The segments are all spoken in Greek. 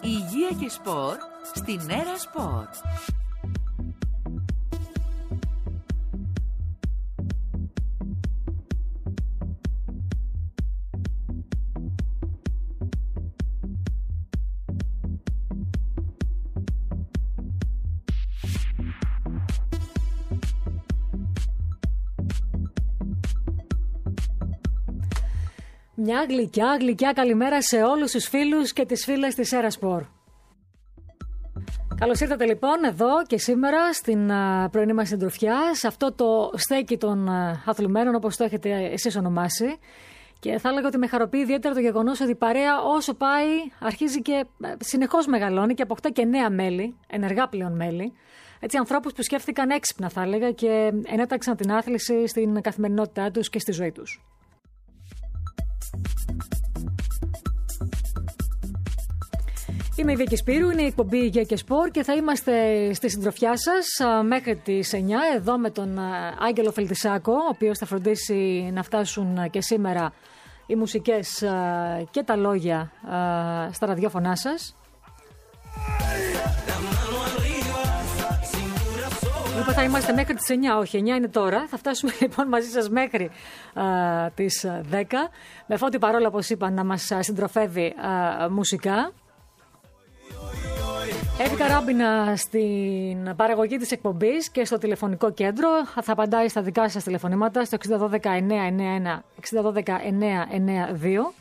Υγεία και σπορ στην Έρα Σπορ. Μια γλυκιά καλημέρα σε όλους τους φίλους και τις φίλες της Έρα Σπορ. Καλώς ήρθατε λοιπόν εδώ και σήμερα στην πρωινή μας συντροφιά, σε αυτό το στέκι των αθλουμένων όπως το έχετε εσείς ονομάσει. Και θα έλεγα ότι με χαροποιεί ιδιαίτερα το γεγονός ότι η παρέα όσο πάει αρχίζει και συνεχώς μεγαλώνει και αποκτά και νέα μέλη, ενεργά πλέον μέλη. Έτσι, ανθρώπους που σκέφτηκαν έξυπνα θα έλεγα και ενέταξαν την άθληση στην καθημερινότητά τους και στη ζωή τους. Είμαι η Βίκη Σπύρου, είναι η εκπομπή Υγεία και Σπορ και θα είμαστε στη συντροφιά σας μέχρι τις 9 εδώ με τον Άγγελο Φελτισάκο, ο οποίος θα φροντίσει να φτάσουν και σήμερα οι μουσικές και τα λόγια στα ραδιόφωνά σας. Λοιπόν, θα είμαστε μέχρι τις 9, όχι 9 είναι τώρα. Θα φτάσουμε λοιπόν μαζί σας μέχρι τις 10. Με Φώτη Παρόλα, όπως είπα, να μας συντροφεύει μουσικά. Εύη Καράμπινα στην παραγωγή της εκπομπής και στο τηλεφωνικό κέντρο. Θα απαντάει στα δικά σας τηλεφωνήματα στο 6212 991 6212 992.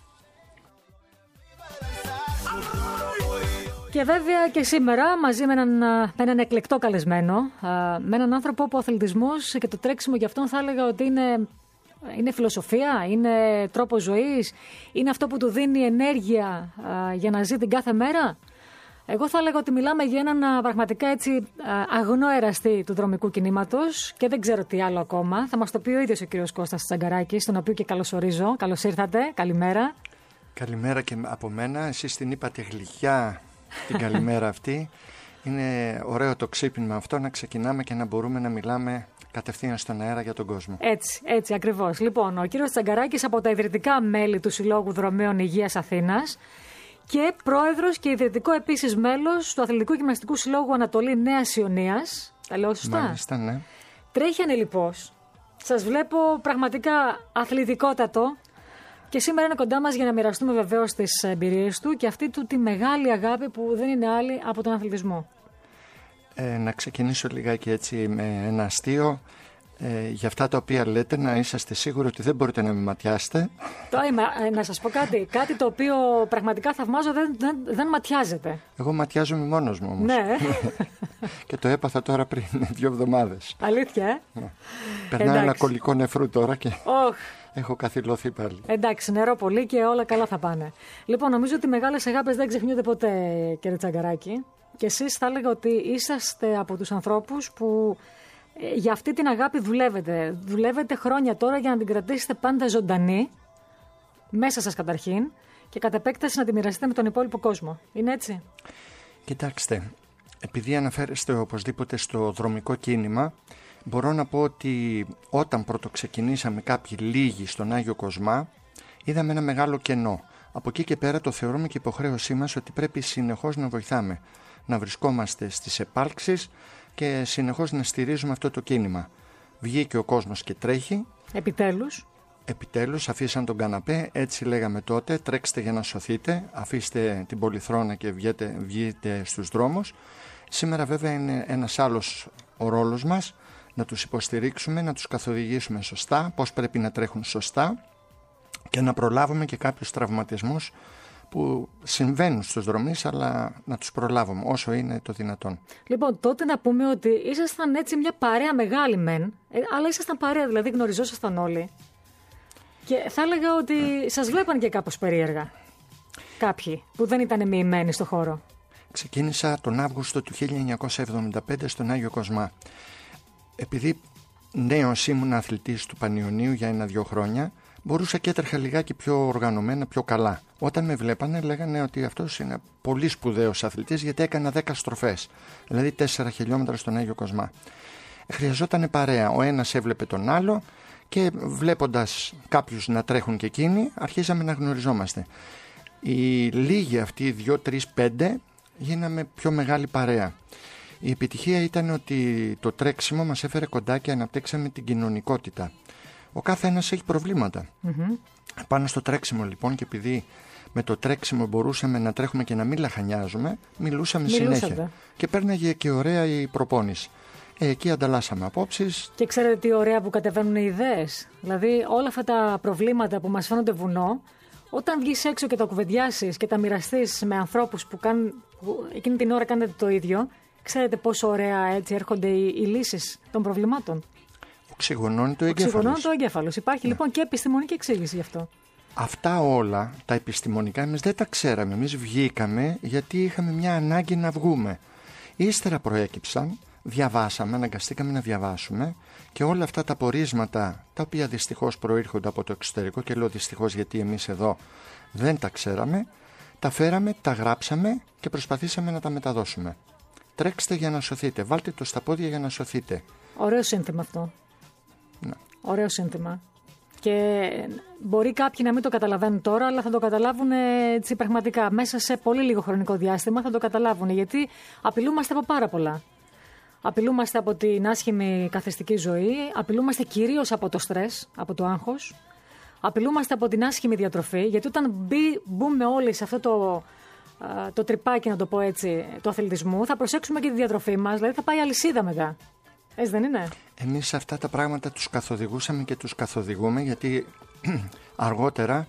Και βέβαια και σήμερα μαζί με έναν εκλεκτό καλεσμένο, με έναν άνθρωπο που ο αθλητισμός και το τρέξιμο για αυτόν θα έλεγα ότι είναι φιλοσοφία, είναι τρόπος ζωής, είναι αυτό που του δίνει ενέργεια για να ζει την κάθε μέρα. Εγώ θα έλεγα ότι μιλάμε για έναν πραγματικά έτσι αγνό εραστή του δρομικού κινήματος και δεν ξέρω τι άλλο ακόμα. Θα μας το πει ο ίδιος ο κύριος Κώστας Τσαγκαράκης, τον οποίο και καλωσορίζω. Καλώς ήρθατε, καλημέρα. Καλημέρα και από μένα. Εσείς την είπατε γλυκιά την καλημέρα αυτή. Είναι ωραίο το ξύπνημα αυτό, να ξεκινάμε και να μπορούμε να μιλάμε κατευθείαν στον αέρα για τον κόσμο. Έτσι ακριβώς. Λοιπόν, ο κύριος Τσαγκαράκης από τα ιδρυτικά μέλη του Συλλόγου Δρομέων Υγείας Αθήνας και πρόεδρος και ιδρυτικό επίσης μέλος του Αθλητικού Γυμναστικού Συλλόγου Ανατολή Νέας Ιωνίας. Τα λέω σωστά? Μάλιστα, ναι. Τρέχει ανελιπώς. Σας βλέπω πραγματικά αθλητικότατο. Και σήμερα είναι κοντά μας για να μοιραστούμε βεβαίως τις εμπειρίες του και αυτή του τη μεγάλη αγάπη που δεν είναι άλλη από τον αθλητισμό. Να ξεκινήσω λιγάκι έτσι με ένα αστείο. Για αυτά τα οποία λέτε να είσαστε σίγουροι ότι δεν μπορείτε να με ματιάσετε. Να σας πω κάτι το οποίο πραγματικά θαυμάζω, δεν ματιάζεται. Εγώ ματιάζομαι μόνος μου όμως. Ναι. Και το έπαθα τώρα πριν 2 εβδομάδες. Αλήθεια, Ναι. Περνάω ένα κολλικό νεφρού τώρα και έχω καθυλωθεί πάλι. Εντάξει, νερό πολύ και όλα καλά θα πάνε. Λοιπόν, νομίζω ότι οι μεγάλες αγάπες δεν ξεχνιούνται ποτέ, κύριε Τσαγκαράκη. Και εσείς θα έλεγα ότι είσαστε από τους ανθρώπους που για αυτή την αγάπη δουλεύετε. Δουλεύετε χρόνια τώρα για να την κρατήσετε πάντα ζωντανή, μέσα σας καταρχήν, και κατ' επέκταση να τη μοιραστείτε με τον υπόλοιπο κόσμο. Είναι έτσι? Κοιτάξτε, επειδή αναφέρεστε οπωσδήποτε στο δρομικό κίνημα, μπορώ να πω ότι όταν πρωτοξεκινήσαμε κάποιοι λίγοι στον Άγιο Κοσμά, είδαμε ένα μεγάλο κενό. Από εκεί και πέρα το θεωρούμε και υποχρέωσή μας ότι πρέπει συνεχώς να βοηθάμε, να βρισκόμαστε στις επάλξεις και συνεχώς να στηρίζουμε αυτό το κίνημα. Βγήκε ο κόσμος και τρέχει. Επιτέλους αφήσαν τον καναπέ, έτσι λέγαμε τότε, τρέξτε για να σωθείτε, αφήστε την πολυθρόνα και βγείτε στους δρόμους. Σήμερα βέβαια είναι ένας άλλος ο ρόλος μας, να τους υποστηρίξουμε, να τους καθοδηγήσουμε σωστά, πώς πρέπει να τρέχουν σωστά και να προλάβουμε και κάποιους τραυματισμούς που συμβαίνουν στους δρομείς, αλλά να τους προλάβουμε όσο είναι το δυνατόν. Λοιπόν, τότε να πούμε ότι ήσασταν έτσι μια παρέα μεγάλη μεν, αλλά ήσασταν παρέα, δηλαδή γνωριζόσασταν όλοι. Και θα έλεγα ότι σας βλέπαν και κάπως περίεργα κάποιοι που δεν ήταν μοιημένοι στο χώρο. Ξεκίνησα τον Αύγουστο του 1975 στον Άγιο Κοσμά. Επειδή νέος ήμουν αθλητής του Πανιωνίου για 1-2 χρόνια, μπορούσα και έτρεχα λιγάκι πιο οργανωμένα, πιο καλά. Όταν με βλέπανε λέγανε ότι αυτός είναι πολύ σπουδαίος αθλητής γιατί έκανα 10 στροφές, δηλαδή 4 χιλιόμετρα στον Άγιο Κοσμά. Χρειαζόταν παρέα, ο ένας έβλεπε τον άλλο και βλέποντας κάποιους να τρέχουν και εκείνοι αρχίζαμε να γνωριζόμαστε. Οι λίγοι αυτοί, 2, 3, 5 γίναμε πιο μεγάλη παρέα. Η επιτυχία ήταν ότι το τρέξιμο μας έφερε κοντά και αναπτύξαμε την κοινωνικότητα. Ο κάθε ένας έχει προβλήματα. Πάνω στο τρέξιμο λοιπόν, και επειδή με το τρέξιμο μπορούσαμε να τρέχουμε και να μην λαχανιάζουμε, μιλούσαμε συνέχεια. Και πέρναγε και ωραία η προπόνηση. Εκεί ανταλλάσσαμε απόψεις. Και ξέρετε τι ωραία που κατεβαίνουν οι ιδέες. Δηλαδή όλα αυτά τα προβλήματα που μας φαίνονται βουνό, όταν βγεις έξω και τα κουβεντιάσεις και τα μοιραστείς με ανθρώπους που εκείνη την ώρα κάνετε το ίδιο, ξέρετε πόσο ωραία έτσι έρχονται οι λύσεις των προβλημάτων. Οξυγονώνει το εγκέφαλος. Υπάρχει λοιπόν και επιστημονική εξήγηση γι' αυτό. Αυτά όλα τα επιστημονικά εμείς δεν τα ξέραμε. Εμείς βγήκαμε γιατί είχαμε μια ανάγκη να βγούμε. Ύστερα προέκυψαν, διαβάσαμε, αναγκαστήκαμε να διαβάσουμε και όλα αυτά τα πορίσματα, τα οποία δυστυχώς προήρχονται από το εξωτερικό, και λέω δυστυχώς γιατί εμείς εδώ δεν τα ξέραμε, τα φέραμε, τα γράψαμε και προσπαθήσαμε να τα μεταδώσουμε. Τρέξτε για να σωθείτε, βάλτε το στα πόδια για να σωθείτε. Ωραίο σύνθημα αυτό. Ναι. Ωραίο σύνθημα. Και μπορεί κάποιοι να μην το καταλαβαίνουν τώρα, αλλά θα το καταλάβουν έτσι πραγματικά. Μέσα σε πολύ λίγο χρονικό διάστημα θα το καταλάβουν, γιατί απειλούμαστε από πάρα πολλά. Απειλούμαστε από την άσχημη καθιστική ζωή, απειλούμαστε κυρίως από το στρες, από το άγχος, απειλούμαστε από την άσχημη διατροφή, γιατί όταν μπούμε όλοι σε αυτό το τρυπάκι, να το πω έτσι, του αθλητισμού, θα προσέξουμε και τη διατροφή μας, δηλαδή θα πάει αλυσίδα μετά. Έτσι δεν είναι? Εμείς αυτά τα πράγματα τους καθοδηγούσαμε και τους καθοδηγούμε, γιατί αργότερα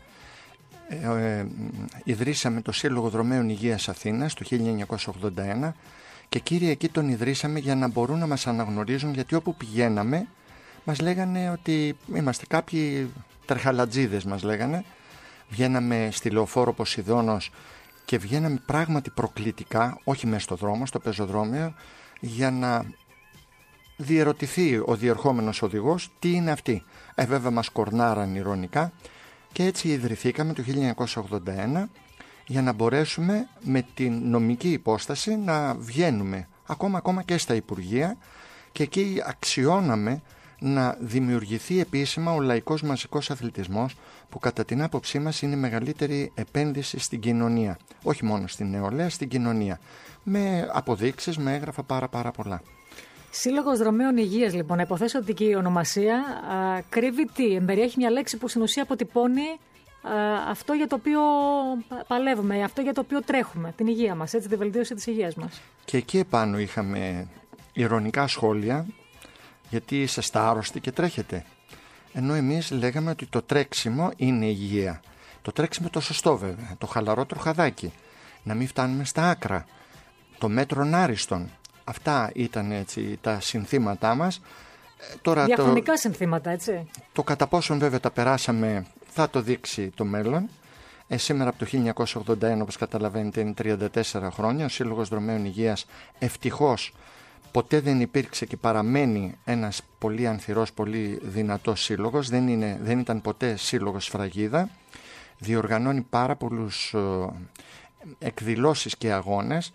ιδρύσαμε το Σύλλογο Δρομέων Υγείας Αθήνας το 1981 και κύριε εκεί τον ιδρύσαμε για να μπορούν να μας αναγνωρίζουν, γιατί όπου πηγαίναμε μας λέγανε ότι είμαστε κάποιοι τερχαλατζίδες, μας λέγανε. Βγαίναμε στη Λεωφόρο Ποσειδώνος και βγαίναμε πράγματι προκλητικά, όχι μέσα στο δρόμο, στο πεζοδρόμιο, για να διερωτηθεί ο διερχόμενος οδηγός τι είναι αυτή. Βέβαια μας κορνάραν ηρωνικά και έτσι ιδρυθήκαμε το 1981 για να μπορέσουμε με την νομική υπόσταση να βγαίνουμε ακόμα και στα Υπουργεία, και εκεί αξιώναμε να δημιουργηθεί επίσημα ο λαϊκός μαζικός αθλητισμός, που κατά την άποψή μας είναι η μεγαλύτερη επένδυση στην κοινωνία, όχι μόνο στην νεολαία, στην κοινωνία, με αποδείξεις, με έγγραφα πάρα πολλά. Σύλλογος Δρομέων Υγείας, λοιπόν, να υποθέσω ότι και η ονομασία κρύβει τι? Εμπεριέχει μια λέξη που στην ουσία αποτυπώνει αυτό για το οποίο παλεύουμε, αυτό για το οποίο τρέχουμε, την υγεία μας, έτσι, τη βελτίωση της υγείας μας. Και εκεί επάνω είχαμε ηρωνικά σχόλια, γιατί είσαστε άρρωστοι και τρέχετε. Ενώ εμείς λέγαμε ότι το τρέξιμο είναι υγεία. Το τρέξιμο το σωστό βέβαια, το χαλαρό τροχαδάκι, να μην φτάνουμε στα άκρα, το μέτρον άριστον. Αυτά ήταν έτσι τα συνθήματά μας. Τώρα διαχρονικά συνθήματα, έτσι. Το κατά πόσον βέβαια τα περάσαμε θα το δείξει το μέλλον. Σήμερα από το 1981, όπως καταλαβαίνετε, είναι 34 χρόνια. Ο Σύλλογος Δρομέων Υγείας ευτυχώς ποτέ δεν υπήρξε και παραμένει ένας πολύ ανθυρός, πολύ δυνατός σύλλογος. Δεν ήταν ποτέ σύλλογος σφραγίδα. Διοργανώνει πάρα πολλούς εκδηλώσεις και αγώνες.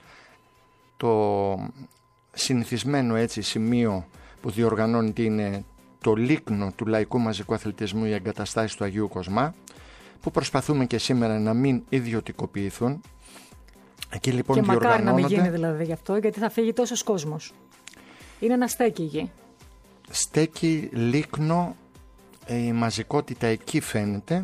Το συνηθισμένο έτσι σημείο που διοργανώνεται είναι το λίκνο του λαϊκού μαζικού αθλητισμού, οι εγκαταστάσεις του Αγίου Κοσμά, που προσπαθούμε και σήμερα να μην ιδιωτικοποιηθούν. Εκεί λοιπόν και μακάρι να μην γίνει δηλαδή γι' αυτό, γιατί θα φύγει τόσος κόσμος. Είναι ένα στέκι γη. Στέκι, λίκνο, η μαζικότητα εκεί φαίνεται.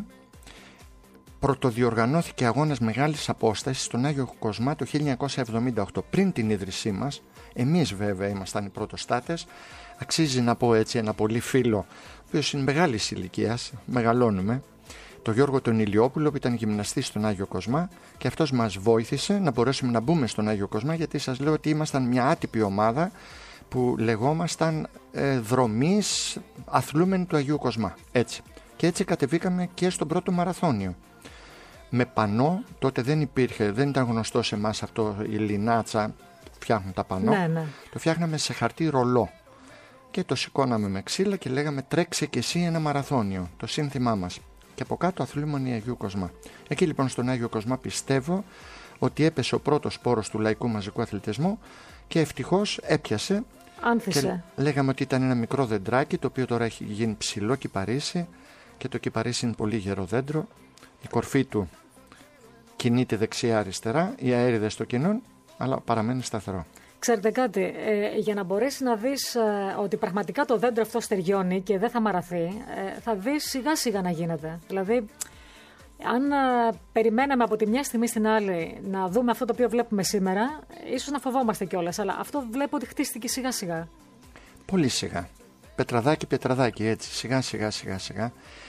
Πρωτοδιοργανώθηκε αγώνας μεγάλης απόστασης στον Άγιο Κοσμά το 1978, πριν την ίδρυσή μας. Εμείς βέβαια ήμασταν οι πρωτοστάτες. Αξίζει να πω έτσι ένα πολύ φίλο, ο οποίος είναι μεγάλης ηλικίας, μεγαλώνουμε, τον Γιώργο τον Ηλιόπουλο, που ήταν γυμναστής στον Άγιο Κοσμά, και αυτός μας βοήθησε να μπορέσουμε να μπούμε στον Άγιο Κοσμά, γιατί σας λέω ότι ήμασταν μια άτυπη ομάδα που λεγόμασταν δρομείς αθλούμενοι του Αγίου Κοσμά. Έτσι. Και έτσι κατεβήκαμε και στον πρώτο μαραθώνιο. Με πανό, τότε δεν ήταν γνωστό σε εμάς αυτό, η λινάτσα, φτιάχνουν τα πανό. Ναι. Το φτιάχναμε σε χαρτί ρολό και το σηκώναμε με ξύλα και λέγαμε τρέξε και εσύ ένα μαραθώνιο, το σύνθημά μας. Και από κάτω αθλούμενοι Αγίου Κοσμά. Εκεί λοιπόν στον Άγιο Κοσμά πιστεύω ότι έπεσε ο πρώτος σπόρος του λαϊκού μαζικού αθλητισμού και ευτυχώς έπιασε. Άνθησε. Και λέγαμε ότι ήταν ένα μικρό δεντράκι, το οποίο τώρα έχει γίνει ψηλό κυπαρίσι, και το κυπαρίσι είναι πολύ γερό δέντρο. Η κορφή του κινείται δεξιά-αριστερά, οι αέριδες των κοινών αλλά παραμένει σταθερό. Ξέρετε κάτι, για να μπορέσει να δεις ότι πραγματικά το δέντρο αυτό στεριώνει και δεν θα μαραθεί, θα δεις σιγά σιγά να γίνεται. Δηλαδή, αν περιμέναμε από τη μια στιγμή στην άλλη να δούμε αυτό το οποίο βλέπουμε σήμερα, ίσως να φοβόμαστε κιόλας, αλλά αυτό βλέπω ότι χτίστηκε σιγά σιγά. Πολύ σιγά. Πετραδάκι, πετραδάκι, έτσι, σιγά σιγά.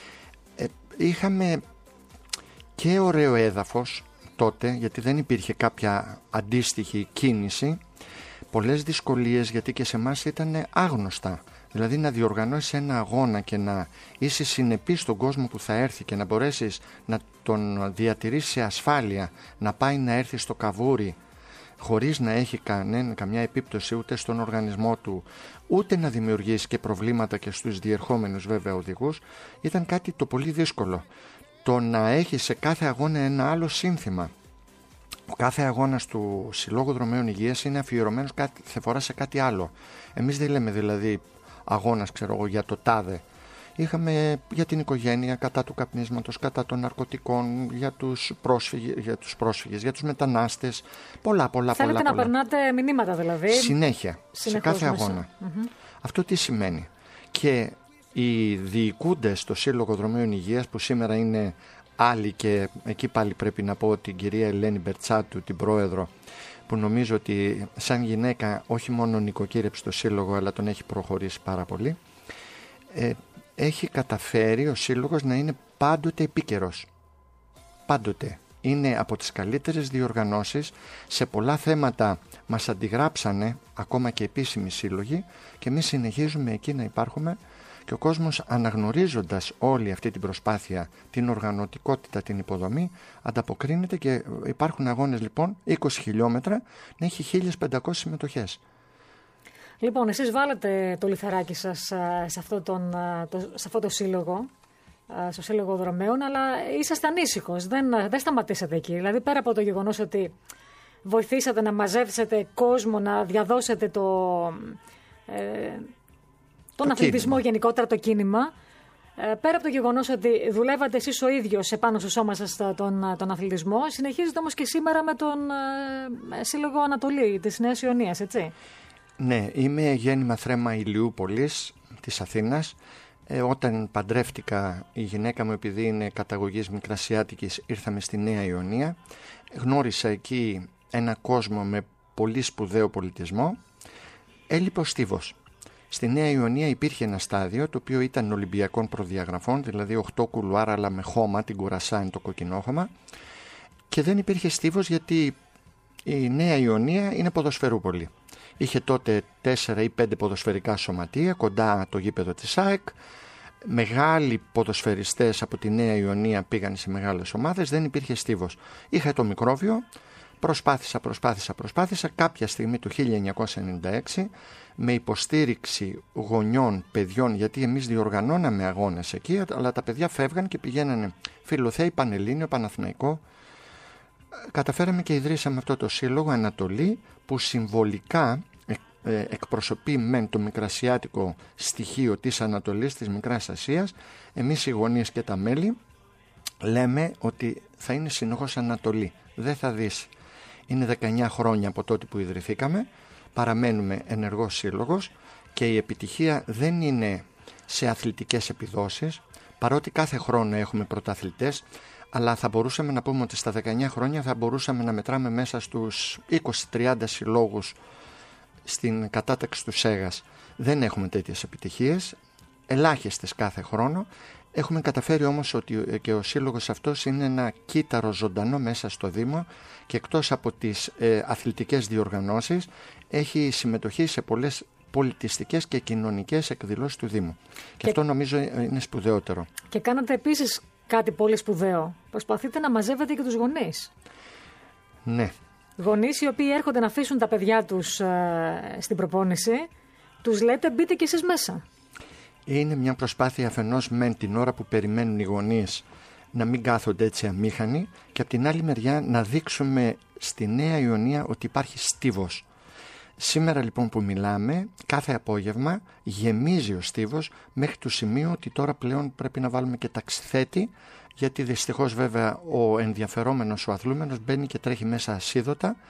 Είχαμε και ωραίο έδαφος τότε, γιατί δεν υπήρχε κάποια αντίστοιχη κίνηση. Πολλές δυσκολίες, γιατί και σε εμάς ήταν άγνωστα. Δηλαδή να διοργανώσεις ένα αγώνα και να είσαι συνεπής στον κόσμο που θα έρθει και να μπορέσεις να τον διατηρήσεις σε ασφάλεια, να πάει να έρθει στο καβούρι χωρίς να έχει καμιά επίπτωση ούτε στον οργανισμό του, ούτε να δημιουργήσει και προβλήματα και στους διερχόμενους βέβαια οδηγούς, ήταν κάτι το πολύ δύσκολο. Το να έχει σε κάθε αγώνα ένα άλλο σύνθημα. Ο κάθε αγώνας του Συλλόγου Δρομέων Υγείας είναι αφιερωμένος κάθε φορά σε κάτι άλλο. Εμείς δεν λέμε δηλαδή αγώνας, για το τάδε. Είχαμε για την οικογένεια, κατά του καπνίσματος, κατά των ναρκωτικών, για τους πρόσφυγες, για τους μετανάστες, πολλά. Θέλετε να περνάτε μηνύματα δηλαδή. Συνέχεια, σε κάθε αγώνα. Αυτό τι σημαίνει? Και οι διοικούντες στο Σύλλογο Δρομέων Υγείας, που σήμερα είναι άλλοι, και εκεί πάλι πρέπει να πω την κυρία Ελένη Μπερτσάτου, την πρόεδρο, που νομίζω ότι σαν γυναίκα όχι μόνο νοικοκύρεψε το Σύλλογο, αλλά τον έχει προχωρήσει πάρα πολύ, έχει καταφέρει ο Σύλλογος να είναι πάντοτε επίκαιρος. Πάντοτε. Είναι από τις καλύτερες διοργανώσεις. Σε πολλά θέματα μας αντιγράψανε ακόμα και επίσημοι σύλλογοι και εμείς συνεχίζουμε εκεί να υπάρχουμε, και ο κόσμος, αναγνωρίζοντας όλη αυτή την προσπάθεια, την οργανωτικότητα, την υποδομή, ανταποκρίνεται, και υπάρχουν αγώνες λοιπόν 20 χιλιόμετρα να έχει 1500 συμμετοχές. Λοιπόν, εσείς βάλετε το λιθαράκι σας σε αυτό το σύλλογο, στο Σύλλογο Δρομέων, αλλά είσαστε ανήσυχος, δεν σταματήσατε εκεί. Δηλαδή, πέρα από το γεγονός ότι βοηθήσατε να μαζέψετε κόσμο, να διαδώσετε τον αθλητισμό γενικότερα, το κίνημα, πέρα από το γεγονός ότι δουλεύατε εσείς ο ίδιος επάνω στο σώμα σας τον αθλητισμό, συνεχίζετε όμως και σήμερα με τον Σύλλογο Ανατολή της Νέας Ιωνίας, έτσι? Ναι, είμαι γέννημα Θρέμα Ηλιούπολης της Αθήνας. Όταν παντρεύτηκα, η γυναίκα μου, επειδή είναι καταγωγής Μικρασιάτικης, ήρθαμε στη Νέα Ιωνία. Γνώρισα εκεί ένα κόσμο με πολύ σπουδαίο πολιτισμό. Έλειπε ο στίβος. Στη Νέα Ιωνία υπήρχε ένα στάδιο το οποίο ήταν Ολυμπιακών προδιαγραφών, δηλαδή 8 κουλουάρα αλλά με χώμα, την κουρασάν, το κοκκινόχωμα, και δεν υπήρχε στίβος γιατί η Νέα Ιωνία είναι ποδοσφαιρούπολη. Είχε τότε 4 ή 5 ποδοσφαιρικά σωματεία κοντά το γήπεδο της ΑΕΚ. Μεγάλοι ποδοσφαιριστές από τη Νέα Ιωνία πήγαν σε μεγάλες ομάδες, δεν υπήρχε στίβος. Είχα το μικρόβιο, προσπάθησα κάποια στιγμή το 1996 με υποστήριξη γονιών, παιδιών, γιατί εμείς διοργανώναμε αγώνες εκεί, αλλά τα παιδιά φεύγαν και πηγαίνανε Φιλοθέη, Πανελλήνιο, Παναθηναϊκό. Καταφέραμε και ιδρύσαμε αυτό το Σύλλογο Ανατολή, που συμβολικά εκπροσωπεί μεν το μικρασιάτικο στοιχείο της Ανατολής, της Μικράς Ασίας. Εμείς οι γονείς και τα μέλη λέμε ότι θα είναι συνεχώς Ανατολή, δεν θα δύσει. Είναι 19 χρόνια από τότε που ιδρυθήκαμε, παραμένουμε ενεργός σύλλογος, και η επιτυχία δεν είναι σε αθλητικές επιδόσεις, παρότι κάθε χρόνο έχουμε πρωταθλητές, αλλά θα μπορούσαμε να πούμε ότι στα 19 χρόνια θα μπορούσαμε να μετράμε μέσα στους 20-30 συλλόγους στην κατάταξη του ΣΕΓΑΣ. Δεν έχουμε τέτοιες επιτυχίες, ελάχιστες κάθε χρόνο. Έχουμε καταφέρει όμως ότι και ο σύλλογος αυτός είναι ένα κύτταρο ζωντανό μέσα στο Δήμο, και εκτός από τις αθλητικές διοργανώσεις έχει συμμετοχή σε πολλές πολιτιστικές και κοινωνικές εκδηλώσεις του Δήμου. Και αυτό νομίζω είναι σπουδαιότερο. Και κάνατε επίσης κάτι πολύ σπουδαίο. Προσπαθείτε να μαζεύετε και τους γονείς. Ναι. Γονείς οι οποίοι έρχονται να αφήσουν τα παιδιά τους στην προπόνηση, τους λέτε μπείτε κι εσείς μέσα. Είναι μια προσπάθεια αφενός μεν την ώρα που περιμένουν οι γονείς να μην κάθονται έτσι αμήχανοι, και από την άλλη μεριά να δείξουμε στη Νέα Ιωνία ότι υπάρχει στίβος. Σήμερα λοιπόν που μιλάμε, κάθε απόγευμα γεμίζει ο στίβος, μέχρι το σημείο ότι τώρα πλέον πρέπει να βάλουμε και ταξιθέτη, γιατί δυστυχώς βέβαια ο ενδιαφερόμενος, ο αθλούμενος, μπαίνει και τρέχει μέσα ασίδωτα,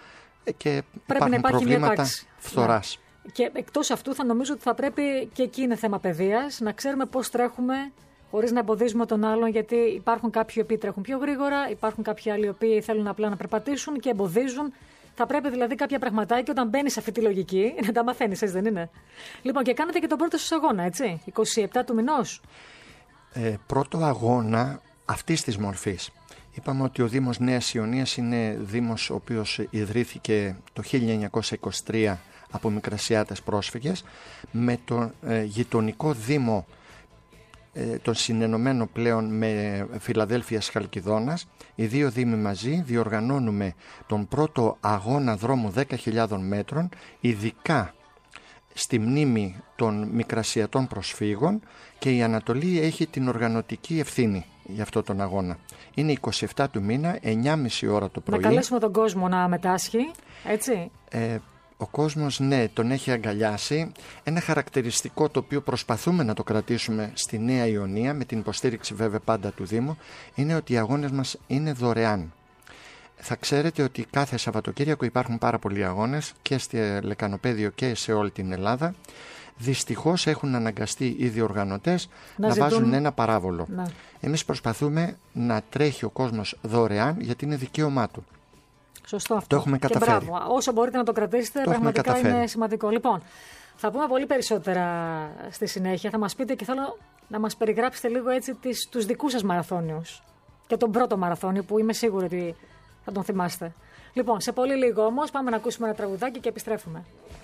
και πρέπει υπάρχουν προβλήματα φθοράς. Και εκτός αυτού θα νομίζω ότι θα πρέπει, και εκεί είναι θέμα παιδείας, να ξέρουμε πώς τρέχουμε χωρίς να εμποδίζουμε τον άλλον, γιατί υπάρχουν κάποιοι οι οποίοι τρέχουν πιο γρήγορα, υπάρχουν κάποιοι άλλοι οι οποίοι θέλουν απλά να περπατήσουν και εμποδίζουν. Θα πρέπει δηλαδή κάποια πραγματάκια, όταν μπαίνει σε αυτή τη λογική, να τα μαθαίνεις, έτσι δεν είναι? Λοιπόν, και κάνετε και τον πρώτο σας αγώνα, έτσι, 27 του μηνός. Πρώτο αγώνα αυτής της μορφής. Είπαμε ότι ο Δήμος Νέας Ιωνίας είναι δήμος ο οποίος ιδρύθηκε το 1923 από Μικρασιάτες πρόσφυγες, με τον γειτονικό δήμο, τον συνενωμένο πλέον με Φιλαδέλφειας Χαλκιδόνας. Οι δύο δήμοι μαζί διοργανώνουμε τον πρώτο αγώνα δρόμου 10.000 μέτρων, ειδικά στη μνήμη των Μικρασιατών προσφύγων, και η Ανατολή έχει την οργανωτική ευθύνη για αυτό τον αγώνα. Είναι 27 του μήνα, 9.30 ώρα το πρωί. Να καλέσουμε τον κόσμο να μετάσχει, έτσι. Ο κόσμος, ναι, τον έχει αγκαλιάσει. Ένα χαρακτηριστικό το οποίο προσπαθούμε να το κρατήσουμε στη Νέα Ιωνία, με την υποστήριξη βέβαια πάντα του Δήμου, είναι ότι οι αγώνες μας είναι δωρεάν. Θα ξέρετε ότι κάθε Σαββατοκύριακο υπάρχουν πάρα πολλοί αγώνες και στη Λεκανοπαίδιο και σε όλη την Ελλάδα. Δυστυχώς έχουν αναγκαστεί οι διοργανωτές να βάζουν ένα παράβολο. Ναι. Εμείς προσπαθούμε να τρέχει ο κόσμος δωρεάν, γιατί είναι δικαίωμά του. Σωστό αυτό. Το έχουμε καταφέρει. Και μπράβο. Όσο μπορείτε να το κρατήσετε, πραγματικά είναι σημαντικό. Λοιπόν, θα πούμε πολύ περισσότερα στη συνέχεια. Θα μας πείτε και θέλω να μας περιγράψετε λίγο έτσι τους δικούς σας μαραθώνιους. Και τον πρώτο μαραθώνιο που είμαι σίγουρη ότι θα τον θυμάστε. Λοιπόν, σε πολύ λίγο όμως πάμε να ακούσουμε ένα τραγουδάκι και επιστρέφουμε.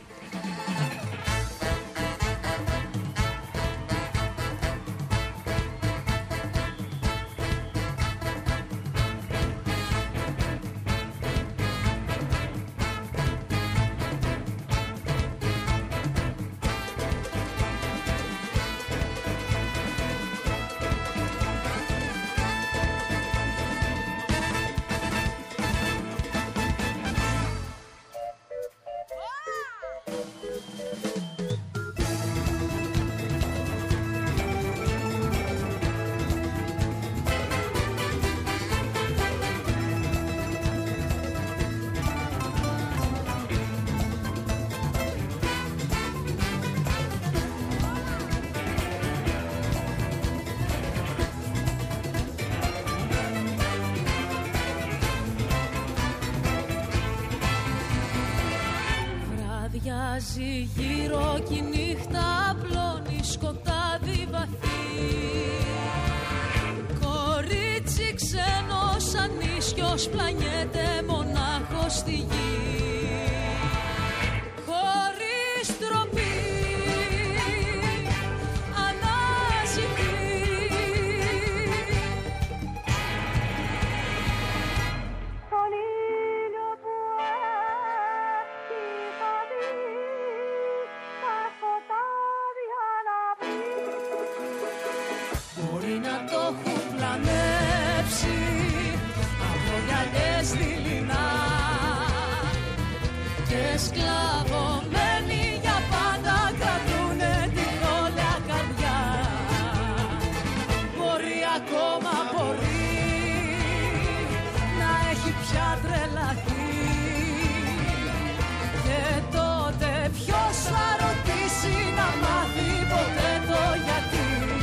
Γύρω κι η νύχτα απλώνει σκοτάδι βαθύ. Κορίτσι ξένο σαν ίσιος πλανιέται μονάχος στη γη. Χωρίς τροπή αναζητεί τον ήλιο που είχα δει. Μπορεί να το έχουν πλανέψει από γυαλιές δειλινά και σκλαβωμένοι για πάντα κρατούνε την όλια καρδιά. Μπορεί ακόμα, μπορεί να έχει πια τρελαθεί, και τότε ποιος θα ρωτήσει να μάθει ποτέ το γιατί.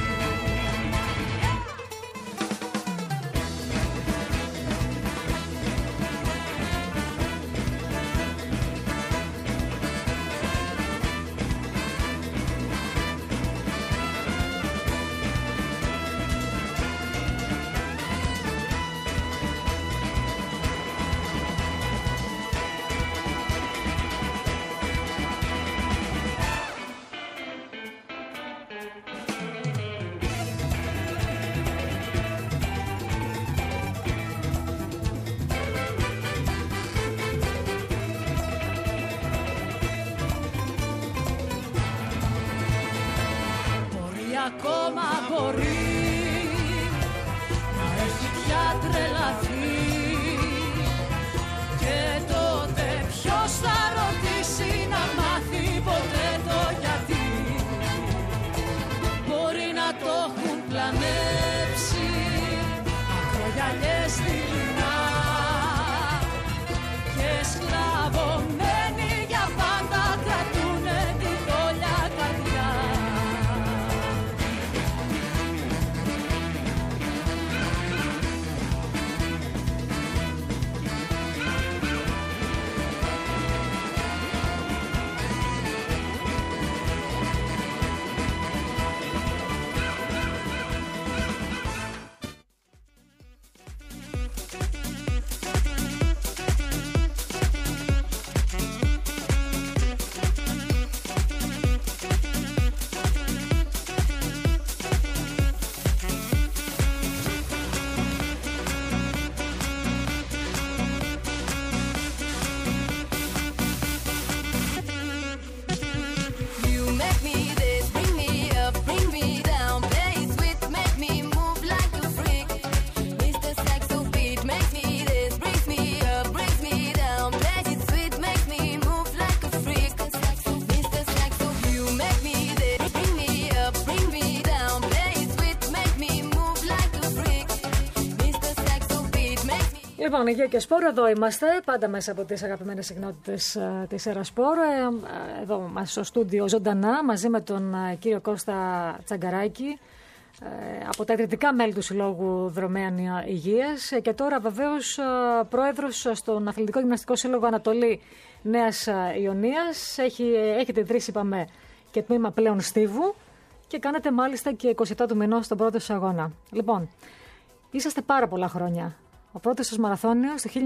Ακόμα μπορεί να έχει πια τρελαθεί, και τότε ποιος θα ρωτήσει να μάθει ποτέ το γιατί. Μπορεί να το έχουν πλανέψει ακρογιαλιές δειλινά και σκλαβό Λοιπόν, Υγεία και Σπορ, εδώ είμαστε, πάντα μέσα από τις αγαπημένες συχνότητες της ΕΡΑ Σπορ. Εδώ μας στο στούντιο ζωντανά, μαζί με τον κύριο Κώστα Τσαγκαράκη, από τα ιδρυτικά μέλη του Συλλόγου Δρομέαν Υγείας και τώρα βεβαίως πρόεδρος στον Αθλητικό Γυμναστικό Σύλλογο Ανατολή Νέας Ιωνίας. Έχετε ιδρύσει, είπαμε, και τμήμα πλέον Στίβου και κάνετε μάλιστα και 27 του μηνός τον πρώτο σας αγώνα. Λοιπόν, είσαστε πάρα πολλά χρόνια. Ο πρώτος σας μαραθώνιος το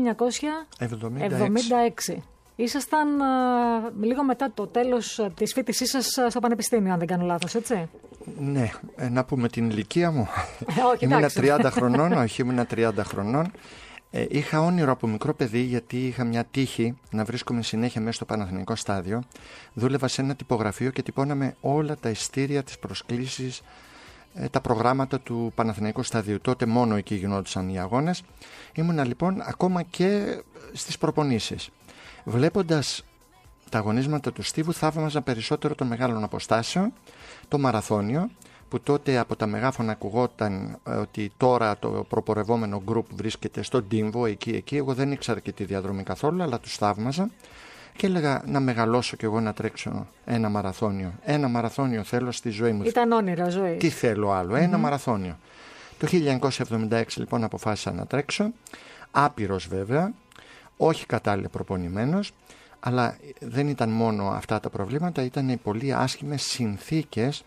1976. Ήσασταν λίγο μετά το τέλος της φοιτησής σας στο πανεπιστήμιο, αν δεν κάνω λάθος, έτσι. Ναι, να πούμε την ηλικία μου. Όχι, ήμουνα 30 χρονών, όχι, ήμουνα 30 χρονών. Είχα όνειρο από μικρό παιδί, γιατί είχα μια τύχη να βρίσκομαι συνέχεια μέσα στο Παναθηναϊκό στάδιο. Δούλευα σε ένα τυπογραφείο και τυπώναμε όλα τα ειστήρια, τις προσκλήσεις, τα προγράμματα του Παναθηναϊκού σταδίου. Τότε μόνο εκεί γινόντουσαν οι αγώνες. Ήμουνα λοιπόν ακόμα και στις προπονήσεις. Βλέποντας τα αγωνίσματα του Στίβου, θαύμαζα περισσότερο των μεγάλων αποστάσεων, το μαραθώνιο, που τότε από τα μεγάφωνα ακουγόταν ότι τώρα το προπορευόμενο γκρουπ βρίσκεται στο Ντίμβο, εκεί. Εγώ δεν ήξερα και τη διαδρομή καθόλου, αλλά τους θαύμαζα και έλεγα να μεγαλώσω κι εγώ να τρέξω ένα μαραθώνιο. Ένα μαραθώνιο θέλω στη ζωή μου. Ήταν όνειρα ζωή. Τι θέλω άλλο, ένα μαραθώνιο. Το 1976 λοιπόν αποφάσισα να τρέξω, άπειρος βέβαια, όχι κατάλληλα προπονημένος, αλλά δεν ήταν μόνο αυτά τα προβλήματα, ήταν οι πολύ άσχημες συνθήκες.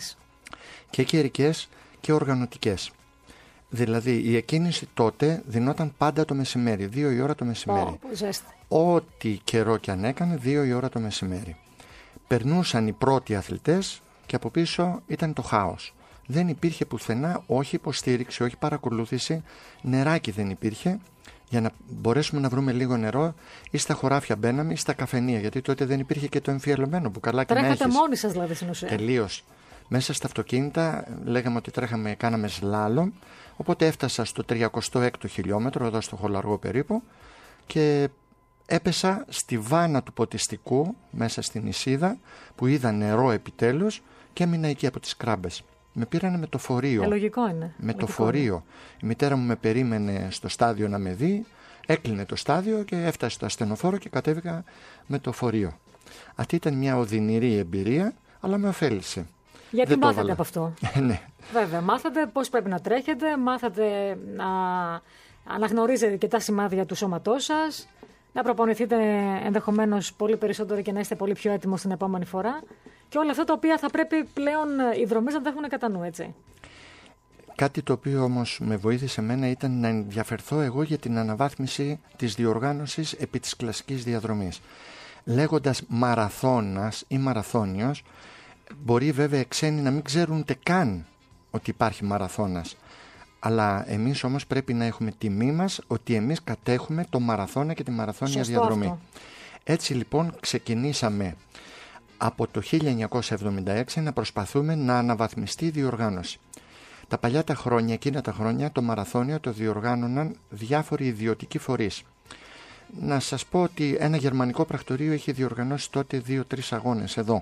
Καιρικές και οργανωτικές. Δηλαδή η εκκίνηση τότε δινόταν πάντα το μεσημέρι, 2 η ώρα το μεσημέρι. Ό,τι καιρό κι αν έκανε, 2 η ώρα το μεσημέρι. Περνούσαν οι πρώτοι αθλητές και από πίσω ήταν το χάος. Δεν υπήρχε πουθενά, όχι υποστήριξη, όχι παρακολούθηση, νεράκι δεν υπήρχε. Για να μπορέσουμε να βρούμε λίγο νερό, ή στα χωράφια μπαίναμε ή στα καφενεία, γιατί τότε δεν υπήρχε και το εμφιαλωμένο μπουκαλάκι να έχεις. Τρέχατε μόνοι σας δηλαδή στην ουσία. Τελείως. Μέσα στα αυτοκίνητα λέγαμε ότι κάναμε σλάλομ, οπότε έφτασα στο 36ο χιλιόμετρο, εδώ στο Χολαργό περίπου, και έπεσα στη βάνα του ποτιστικού, μέσα στην Ισίδα, που είδα νερό επιτέλους και έμεινα εκεί από τις κράμπες. Με πήρανε με το φορείο. Λογικό είναι. Με το φορείο. Η μητέρα μου με περίμενε στο στάδιο να με δει, έκλεινε το στάδιο και έφτασε στο ασθενοφόρο και κατέβηκα με το φορείο. Αυτή ήταν μια οδυνηρή εμπειρία, αλλά με ωφέλησε. Γιατί μάθατε από αυτό. Ναι. Βέβαια, μάθατε πώς πρέπει να τρέχετε, μάθατε να αναγνωρίζετε και τα σημάδια του σώματός σας, να προπονηθείτε ενδεχομένως πολύ περισσότερο και να είστε πολύ πιο έτοιμος την επόμενη φορά. Και όλα αυτά τα οποία θα πρέπει πλέον οι δρομείς να τα έχουν κατά νου, έτσι. Κάτι το οποίο όμως με βοήθησε εμένα ήταν να ενδιαφερθώ εγώ για την αναβάθμιση της διοργάνωσης επί της κλασικής διαδρομής. Λέγοντας μαραθώνας ή μαραθώνιος, μπορεί βέβαια ξένοι να μην ξέρουν ούτε καν ότι υπάρχει μαραθώνας. Αλλά εμείς όμως πρέπει να έχουμε τιμή μας ότι εμείς κατέχουμε το μαραθώνα και τη μαραθώνια διαδρομή. Αυτό. Έτσι λοιπόν ξεκινήσαμε από το 1976 να προσπαθούμε να αναβαθμιστεί η διοργάνωση. Τα παλιά τα χρόνια, εκείνα τα χρόνια, το μαραθώνιο το διοργάνωναν διάφοροι ιδιωτικοί φορείς. Να σας πω ότι ένα γερμανικό πρακτορείο είχε διοργανώσει τότε 2-3 αγώνες εδώ.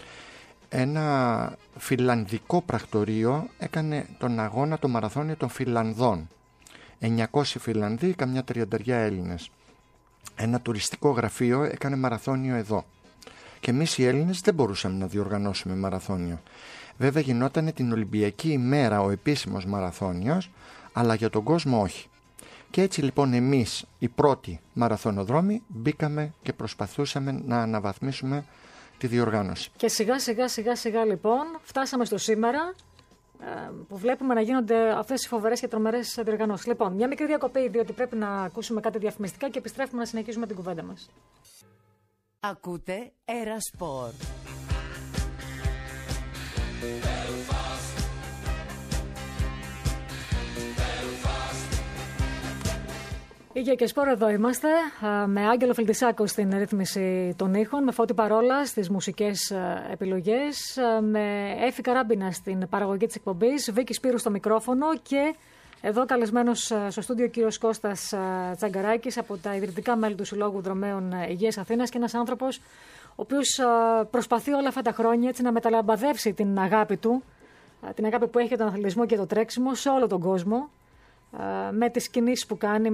Ένα φιλανδικό πρακτορείο έκανε τον αγώνα, το μαραθώνιο των Φιλανδών. 900 Φιλανδοί, καμιά 30 Έλληνες. Ένα τουριστικό γραφείο έκανε μαραθώνιο εδώ. Και εμείς οι Έλληνες δεν μπορούσαμε να διοργανώσουμε μαραθώνιο. Βέβαια γινόταν την Ολυμπιακή ημέρα ο επίσημος μαραθώνιος, αλλά για τον κόσμο όχι. Και έτσι λοιπόν εμείς οι πρώτοι μαραθωνοδρόμοι μπήκαμε και προσπαθούσαμε να αναβαθμίσουμε τη διοργάνωση. Και σιγά λοιπόν φτάσαμε στο σήμερα που βλέπουμε να γίνονται αυτές οι φοβερές και τρομερές διοργανώσεις. Λοιπόν, μια μικρή διακοπή, διότι πρέπει να ακούσουμε κάτι διαφημιστικά και επιστρέφουμε να συνεχίσουμε την κουβέντα μας. Ακούτε ΕΡΑ Σπορ. Υγεία και Σπορ, εδώ είμαστε με Άγγελο Φιλτισάκο στην ρύθμιση των ήχων, με Φώτη Παρόλα στις μουσικές επιλογές, με Έφη Καράμπινα στην παραγωγή της εκπομπής, Βίκη Σπύρου στο μικρόφωνο και εδώ καλεσμένος στο στούντιο ο κύριος Κώστας Τσαγκαράκης από τα ιδρυτικά μέλη του Συλλόγου Δρομέων Υγείας Αθήνας και ένας άνθρωπος ο οποίος προσπαθεί όλα αυτά τα χρόνια έτσι, να μεταλαμπαδεύσει την αγάπη του, την αγάπη που έχει για τον αθλητισμό και το τρέξιμο σε όλο τον κόσμο. με τις κινήσεις που κάνει,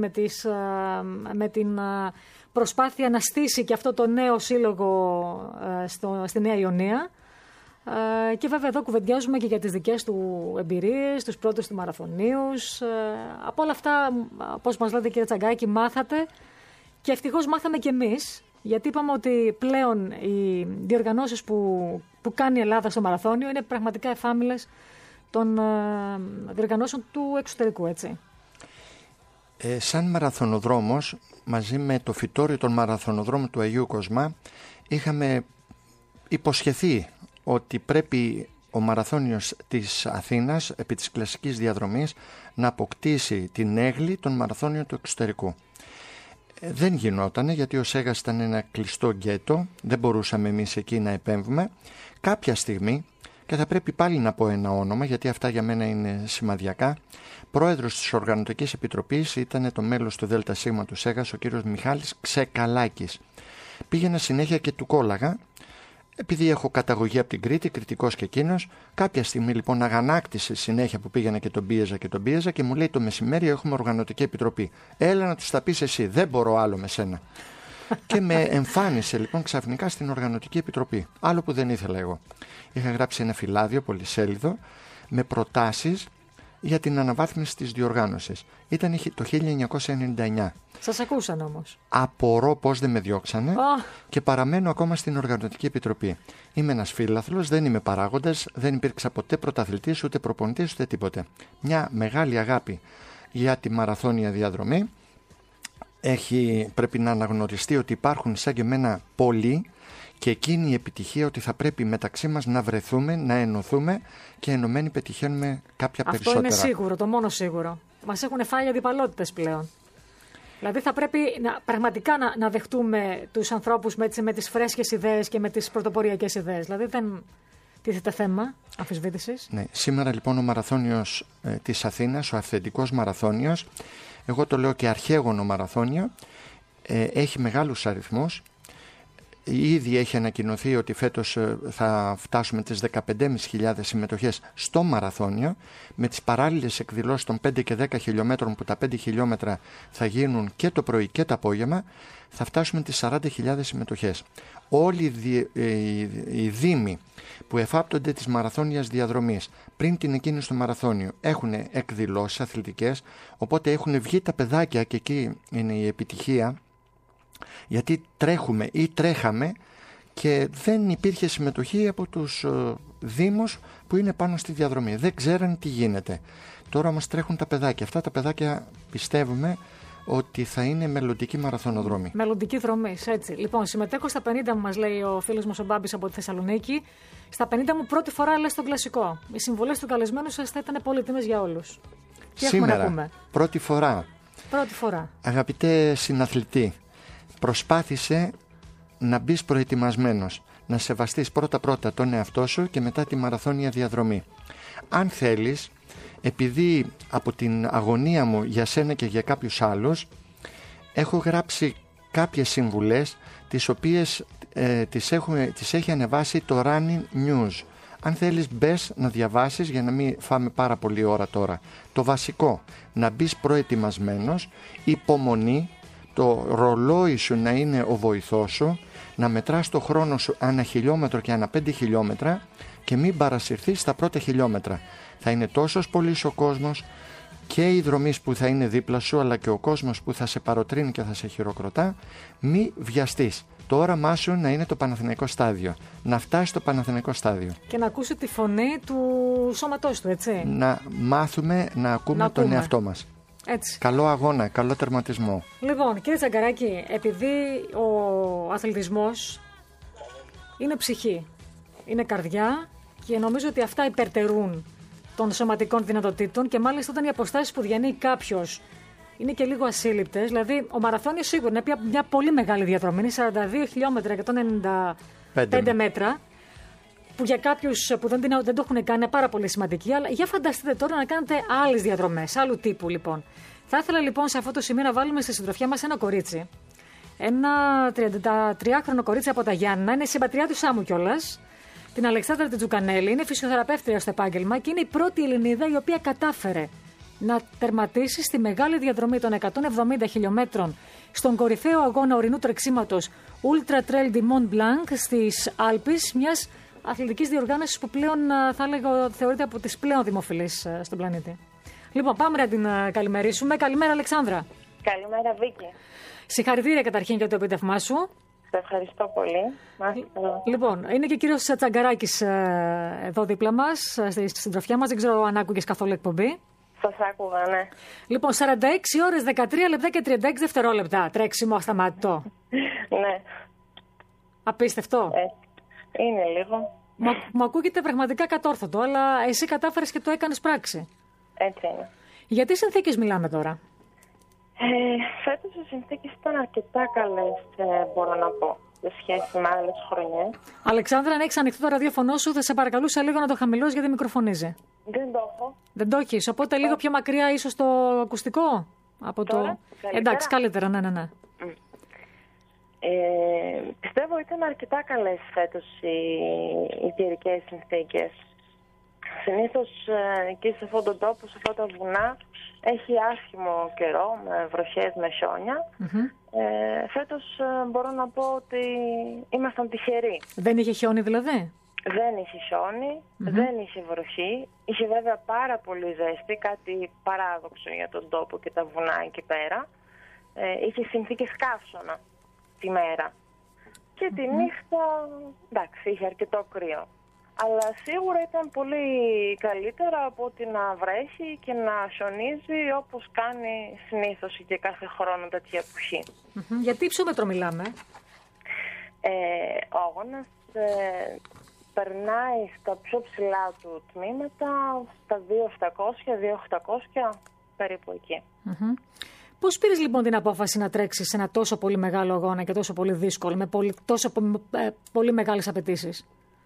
με την προσπάθεια να στήσει και αυτό το νέο σύλλογο στη Νέα Ιωνία. Και βέβαια εδώ κουβεντιάζουμε και για τις δικές του εμπειρίες, τους πρώτους του μαραθωνίους. Από όλα αυτά, όπως μας λέτε κύριε Τσαγκάκη, μάθατε και ευτυχώς μάθαμε κι εμείς, γιατί είπαμε ότι πλέον οι διοργανώσεις που κάνει η Ελλάδα στο μαραθώνιο είναι πραγματικά εφάμιλες των διοργανώσεων του εξωτερικού, έτσι. Σαν μαραθωνοδρόμος, μαζί με το φυτόριο των μαραθωνοδρόμων του Αγίου Κοσμά, είχαμε υποσχεθεί ότι πρέπει ο μαραθώνιος της Αθήνας, επί της κλασικής διαδρομής, να αποκτήσει την έγλη των μαραθώνιων του εξωτερικού. Δεν γινότανε, γιατί ο Σέγας ήταν ένα κλειστό γκέτο, δεν μπορούσαμε εμείς εκεί να επέμβουμε. Κάποια στιγμή, και θα πρέπει πάλι να πω ένα όνομα, γιατί αυτά για μένα είναι σημαδιακά, πρόεδρος της Οργανωτικής Επιτροπής ήταν το μέλος του ΔΣ του Σέγας, ο κύριος Μιχάλης Ξεκαλάκης. Πήγαινα συνέχεια και του κόλλαγα, επειδή έχω καταγωγή από την Κρήτη, κριτικός και εκείνος. Κάποια στιγμή λοιπόν αγανάκτησε συνέχεια που πήγαινα και τον πίεζα και μου λέει το μεσημέρι έχουμε Οργανωτική Επιτροπή. Έλα να τους τα πεις εσύ, δεν μπορώ άλλο με σένα. Και με εμφάνισε λοιπόν ξαφνικά στην Οργανωτική Επιτροπή. Άλλο που δεν ήθελα εγώ. Είχα γράψει ένα φυλάδιο πολυσέλιδο με προτάσεις για την αναβάθμιση της διοργάνωσης. Ήταν το 1999. Σας ακούσαν όμως. Απορώ πώς δεν με διώξανε και παραμένω ακόμα στην Οργανωτική Επιτροπή. Είμαι ένας φίλαθλος, δεν είμαι παράγοντας, δεν υπήρξα ποτέ πρωταθλητής, ούτε προπονητής, ούτε τίποτε. Μια μεγάλη αγάπη για τη μαραθώνια διαδρομή. Πρέπει να αναγνωριστεί ότι υπάρχουν σαν και εμένα πολλοί και εκείνη η επιτυχία ότι θα πρέπει μεταξύ μας να βρεθούμε, να ενωθούμε και ενωμένοι πετυχαίνουμε κάποια περισσότερα. Αυτό είναι σίγουρο, το μόνο σίγουρο. Μας έχουν φάει αντιπαλότητες πλέον. Δηλαδή θα πρέπει πραγματικά να δεχτούμε τους ανθρώπους με τις φρέσκες ιδέες και με τις πρωτοποριακές ιδέες. Δηλαδή δεν τίθεται θέμα αμφισβήτησης. Ναι. Σήμερα λοιπόν ο μαραθώνιος της Αθήνας, ο αυθεντικός μαραθώνιος, εγώ το λέω και αρχαίγωνο μαραθώνιο, έχει μεγάλους αριθμούς. Ήδη έχει ανακοινωθεί ότι φέτος θα φτάσουμε τις 15.500 συμμετοχές στο μαραθώνιο, με τις παράλληλες εκδηλώσεις των 5 και 10 χιλιόμετρων, που τα 5 χιλιόμετρα θα γίνουν και το πρωί και το απόγευμα, θα φτάσουμε τις 40.000 συμμετοχές. Όλοι οι δήμοι που εφάπτονται της μαραθώνιας διαδρομής πριν την εκκίνηση του μαραθώνιου έχουν εκδηλώσεις αθλητικές, οπότε έχουν βγει τα παιδάκια και εκεί είναι η επιτυχία. Γιατί τρέχουμε ή τρέχαμε και δεν υπήρχε συμμετοχή από τους δήμους που είναι πάνω στη διαδρομή. Δεν ξέραν τι γίνεται. Τώρα όμως τρέχουν τα παιδάκια. Αυτά τα παιδάκια πιστεύουμε ότι θα είναι μελλοντικοί μαραθωνοδρόμοι. Μελλοντικοί δρομή, έτσι. Λοιπόν, συμμετέχω στα 50 μου, μας λέει ο φίλος μας ο Μπάμπης από τη Θεσσαλονίκη. Στα 50 μου πρώτη φορά λες τον κλασικό. Οι συμβολές του καλεσμένου σας θα ήταν πολύτιμες για όλους. Τι έχουμε να πούμε? Πρώτη φορά. Πρώτη φορά. Αγαπητέ συναθλητή, προσπάθησε να μπεις προετοιμασμένος, να σεβαστείς πρώτα-πρώτα τον εαυτό σου και μετά τη μαραθώνια διαδρομή. Αν θέλεις, επειδή από την αγωνία μου για σένα και για κάποιους άλλους, έχω γράψει κάποιες συμβουλές, τις οποίες τις έχει ανεβάσει το Running News. Αν θέλεις μπες να διαβάσεις για να μην φάμε πάρα πολύ ώρα τώρα. Το βασικό, να μπεις προετοιμασμένος, υπομονή, το ρολόι σου να είναι ο βοηθός σου, να μετράς το χρόνο σου ανά χιλιόμετρο και ανά 5 χιλιόμετρα και μην παρασυρθείς στα πρώτα χιλιόμετρα. Θα είναι τόσος πολύς ο κόσμος και οι δρομείς που θα είναι δίπλα σου, αλλά και ο κόσμος που θα σε παροτρύνει και θα σε χειροκροτά. Μη βιαστείς. Το όραμά σου να είναι το Παναθηναϊκό στάδιο. Να φτάσει στο Παναθηναϊκό στάδιο. Και να ακούσει τη φωνή του σώματός του, έτσι. Να μάθουμε να ακούμε τον εαυτό μας. Έτσι. Καλό αγώνα, καλό τερματισμό. Λοιπόν, κύριε Τσαγκαράκη, επειδή ο αθλητισμός είναι ψυχή, είναι καρδιά και νομίζω ότι αυτά υπερτερούν των σωματικών δυνατοτήτων και μάλιστα όταν οι αποστάσεις που διανύει κάποιος είναι και λίγο ασύλληπτες. Δηλαδή, ο μαραθώνιος σίγουρα είναι μια πολύ μεγάλη διαδρομή, είναι 42 χιλιόμετρα, 195 μέτρα, που για κάποιους που δεν το έχουν κάνει είναι πάρα πολύ σημαντική. Αλλά για φανταστείτε τώρα να κάνετε άλλες διαδρομές, άλλου τύπου λοιπόν. Θα ήθελα λοιπόν σε αυτό το σημείο να βάλουμε στη συντροφιά μας ένα κορίτσι. Ένα 33χρονο κορίτσι από τα Γιάννηνα, είναι συμπατριά του Σάμου κιόλας. Την Αλεξάνδρα Τζουκανέλη, είναι φυσιοθεραπεύτρια στο επάγγελμα και είναι η πρώτη Ελληνίδα η οποία κατάφερε να τερματίσει στη μεγάλη διαδρομή των 170 χιλιόμετρων στον κορυφαίο αγώνα ορεινού τρεξίματος Ultra Trail du Mont Blanc στις Άλπεις, μιας αθλητικής διοργάνωσης που πλέον θα έλεγα θεωρείται από τις πλέον δημοφιλείς στον πλανήτη. Λοιπόν, πάμε να την καλημερίσουμε. Καλημέρα, Αλεξάνδρα. Καλημέρα, Βίκη. Συγχαρητήρια καταρχήν για το επίτευγμά σου. Σε ευχαριστώ πολύ. Λοιπόν, είναι και ο κύριος Τσαγκαράκης εδώ δίπλα μας, στη συντροφιά μας. Δεν ξέρω αν άκουγες καθόλου εκπομπή. Σας άκουγα, ναι. Λοιπόν, 46 ώρες, 13 λεπτά και 36 δευτερόλεπτα. Τρέξιμο ασταμάτητο. Ναι. Απίστευτο. Είναι λίγο. Μου ακούγεται πραγματικά κατόρθωτο, αλλά εσύ κατάφερες και το έκανες πράξη. Έτσι είναι. Για τι συνθήκες μιλάμε τώρα? Φέτος οι συνθήκες ήταν αρκετά καλές, μπορώ να πω, σε σχέση με άλλες χρονιές. Αλεξάνδρα, αν έχεις ανοιχτό το ραδιόφωνο σου, θα σε παρακαλούσα λίγο να το χαμηλώσεις γιατί μικροφωνίζει. Δεν το έχω. Δεν το έχεις, οπότε λίγο πιο μακριά ίσως το ακουστικό. Από τώρα, το... Εντάξει, καλύτερα, ναι. Πιστεύω ήταν αρκετά καλές φέτος οι καιρικές συνθήκες. Συνήθως εκεί σε αυτόν τον τόπο, σε αυτά τα βουνά, έχει άσχημο καιρό, με βροχές, με χιόνια. Φέτος μπορώ να πω ότι ήμασταν τυχεροί. Δεν είχε χιόνι δηλαδή? Δεν είχε χιόνι, δεν είχε βροχή. Είχε βέβαια πάρα πολύ ζέστη, κάτι παράδοξο για τον τόπο και τα βουνά εκεί πέρα. Είχε συνθήκες καύσωνα τη μέρα. Και τη νύχτα, εντάξει, είχε αρκετό κρύο. Αλλά σίγουρα ήταν πολύ καλύτερα από ότι να βρέχει και να χιονίζει όπως κάνει συνήθως και κάθε χρόνο τέτοια εποχή. Για τι υψόμετρο μιλάμε? Ο αγώνας περνάει στα πιο ψηλά του τμήματα, στα 2.700, 2.800, περίπου εκεί. Πώς πήρες λοιπόν την απόφαση να τρέξεις σε ένα τόσο πολύ μεγάλο αγώνα και τόσο πολύ δύσκολο, με τόσο πολύ μεγάλες απαιτήσεις?